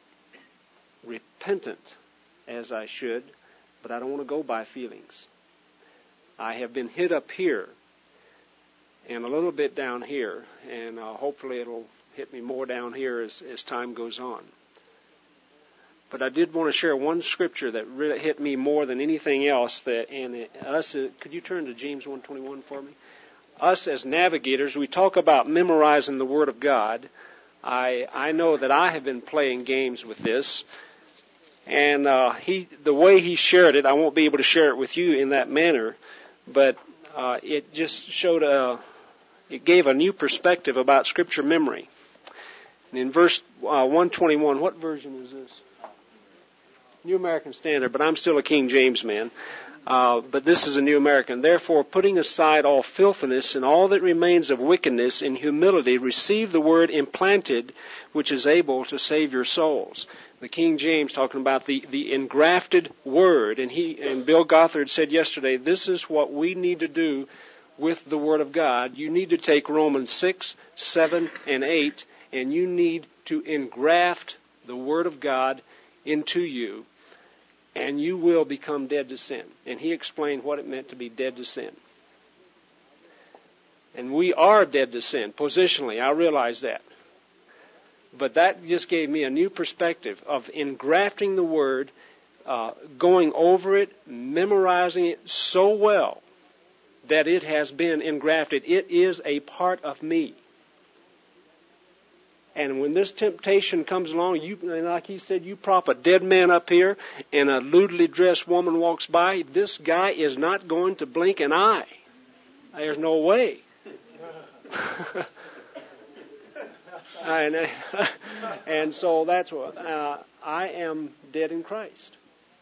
repentant as I should, but I don't want to go by feelings. I have been hit up here and a little bit down here, and uh, hopefully it'll hit me more down here as, as time goes on. But I did want to share one scripture that really hit me more than anything else. That and it, us, uh, could you turn to James one twenty-one for me? Us as navigators, we talk about memorizing the Word of God. I I know that I have been playing games with this, and uh, he the way he shared it, I won't be able to share it with you in that manner, but uh, it just showed a it gave a new perspective about Scripture memory. And in verse uh, one twenty-one, what version is this? New American Standard, but I'm still a King James man. Uh, but this is a New American. Therefore, putting aside all filthiness and all that remains of wickedness, in humility receive the word implanted, which is able to save your souls. The King James talking about the, the engrafted word. And he and Bill Gothard said yesterday, this is what we need to do with the Word of God. You need to take Romans six, seven, and eight, and you need to engraft the Word of God into you, and you will become dead to sin. And he explained what it meant to be dead to sin. And we are dead to sin, positionally. I realize that. But that just gave me a new perspective of engrafting the Word, uh, going over it, memorizing it so well that it has been engrafted. It is a part of me. And when this temptation comes along, you, like he said, you prop a dead man up here and a lewdly dressed woman walks by, this guy is not going to blink an eye. There's no way. and, and so that's what, uh, I am dead in Christ.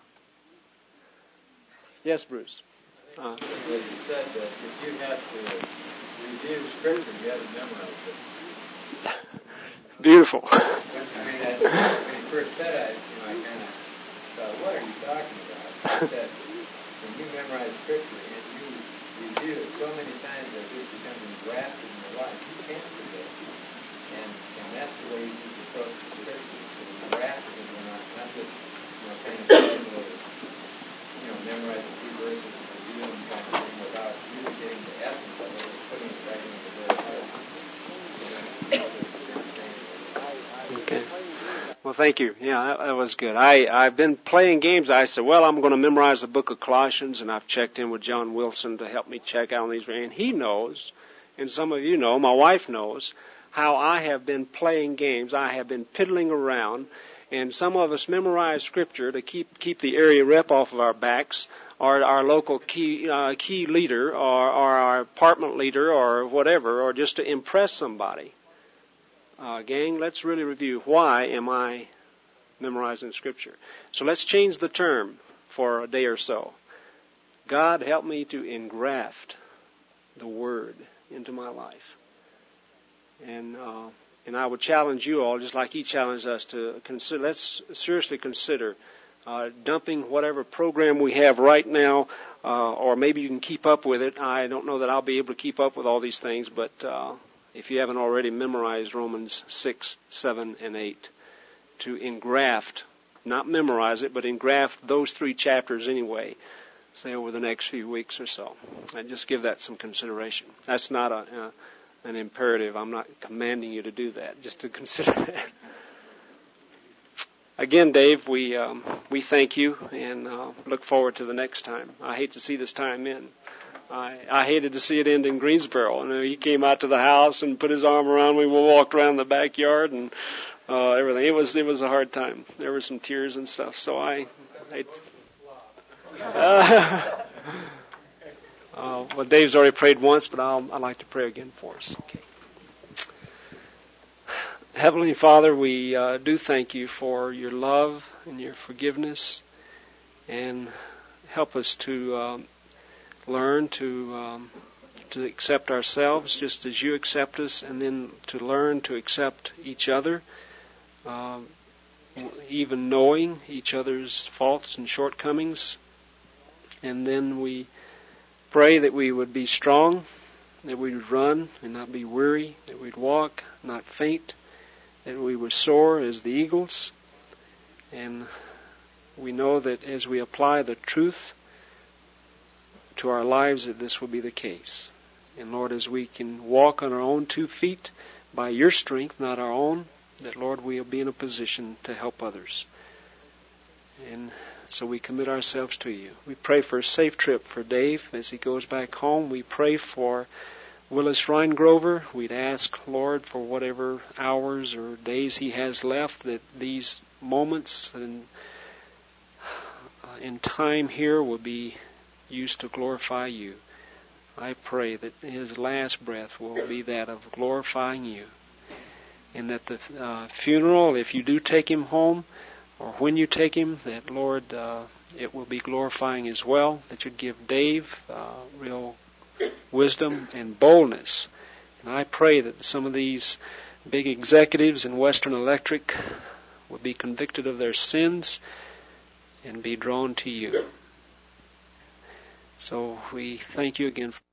Yes, Bruce? Uh, well, you said that if you have to review Scripture, you have to memorize it. Beautiful. When, I mean, I, when he first said it, you know, I kind of thought, what are you talking about? He said, when you memorize Scripture and you review it so many times that it becomes engrafted in your life, you can't forget it. And, and that's the way you need to approach the Scripture. It's engrafted in your life, not just, you know, kind of casually, you know, memorize a few verses and review them kind of thing without really getting the essence of it and putting it right into the very heart. You know, Okay. Well, thank you. Yeah, that, that was good. I, I've been playing games. I said, well, I'm going to memorize the book of Colossians, and I've checked in with John Wilson to help me check out on these. And he knows, and some of you know, my wife knows, how I have been playing games. I have been piddling around, and some of us memorize Scripture to keep keep the area rep off of our backs, or our local key uh, key leader, or, or our apartment leader, or whatever, or just to impress somebody. Uh, gang, let's really review, why am I memorizing Scripture? So let's change the term for a day or so. God, help me to engraft the Word into my life. And uh, and I would challenge you all, just like he challenged us, to consider. Let's seriously consider uh, dumping whatever program we have right now, uh, or maybe you can keep up with it. I don't know that I'll be able to keep up with all these things, but uh, if you haven't already memorized Romans six, seven, and eight, to engraft, not memorize it, but engraft those three chapters anyway, say over the next few weeks or so. And just give that some consideration. That's not a, uh, an imperative. I'm not commanding you to do that. Just to consider that. Again, Dave, we um, we thank you and uh, look forward to the next time. I hate to see this time end. I, I hated to see it end in Greensboro. And he came out to the house and put his arm around me. We walked around the backyard and uh, everything. It was it was a hard time. There were some tears and stuff. So I, I uh, uh, well, Dave's already prayed once, but I'll I'd like to pray again for us. Okay. Heavenly Father, we uh, do thank you for your love and your forgiveness, and help us to um, learn to um, to accept ourselves just as you accept us, and then to learn to accept each other, uh, even knowing each other's faults and shortcomings. And then we pray that we would be strong, that we would run and not be weary, that we'd walk, not faint, that we would soar as the eagles. And we know that as we apply the truth to our lives, that this will be the case. And Lord, as we can walk on our own two feet by your strength, not our own, that Lord, we'll be in a position to help others. And so we commit ourselves to you. We pray for a safe trip for Dave as he goes back home. We pray for Willis Reingrover. We'd ask, Lord, for whatever hours or days he has left, that these moments in, uh, in time here will be used to glorify you. I pray that his last breath will be that of glorifying you. And that the uh, funeral, if you do take him home, or when you take him, that, Lord, uh, it will be glorifying as well, that you'd give Dave uh, real wisdom and boldness. And I pray that some of these big executives in Western Electric will be convicted of their sins and be drawn to you. So we thank you again for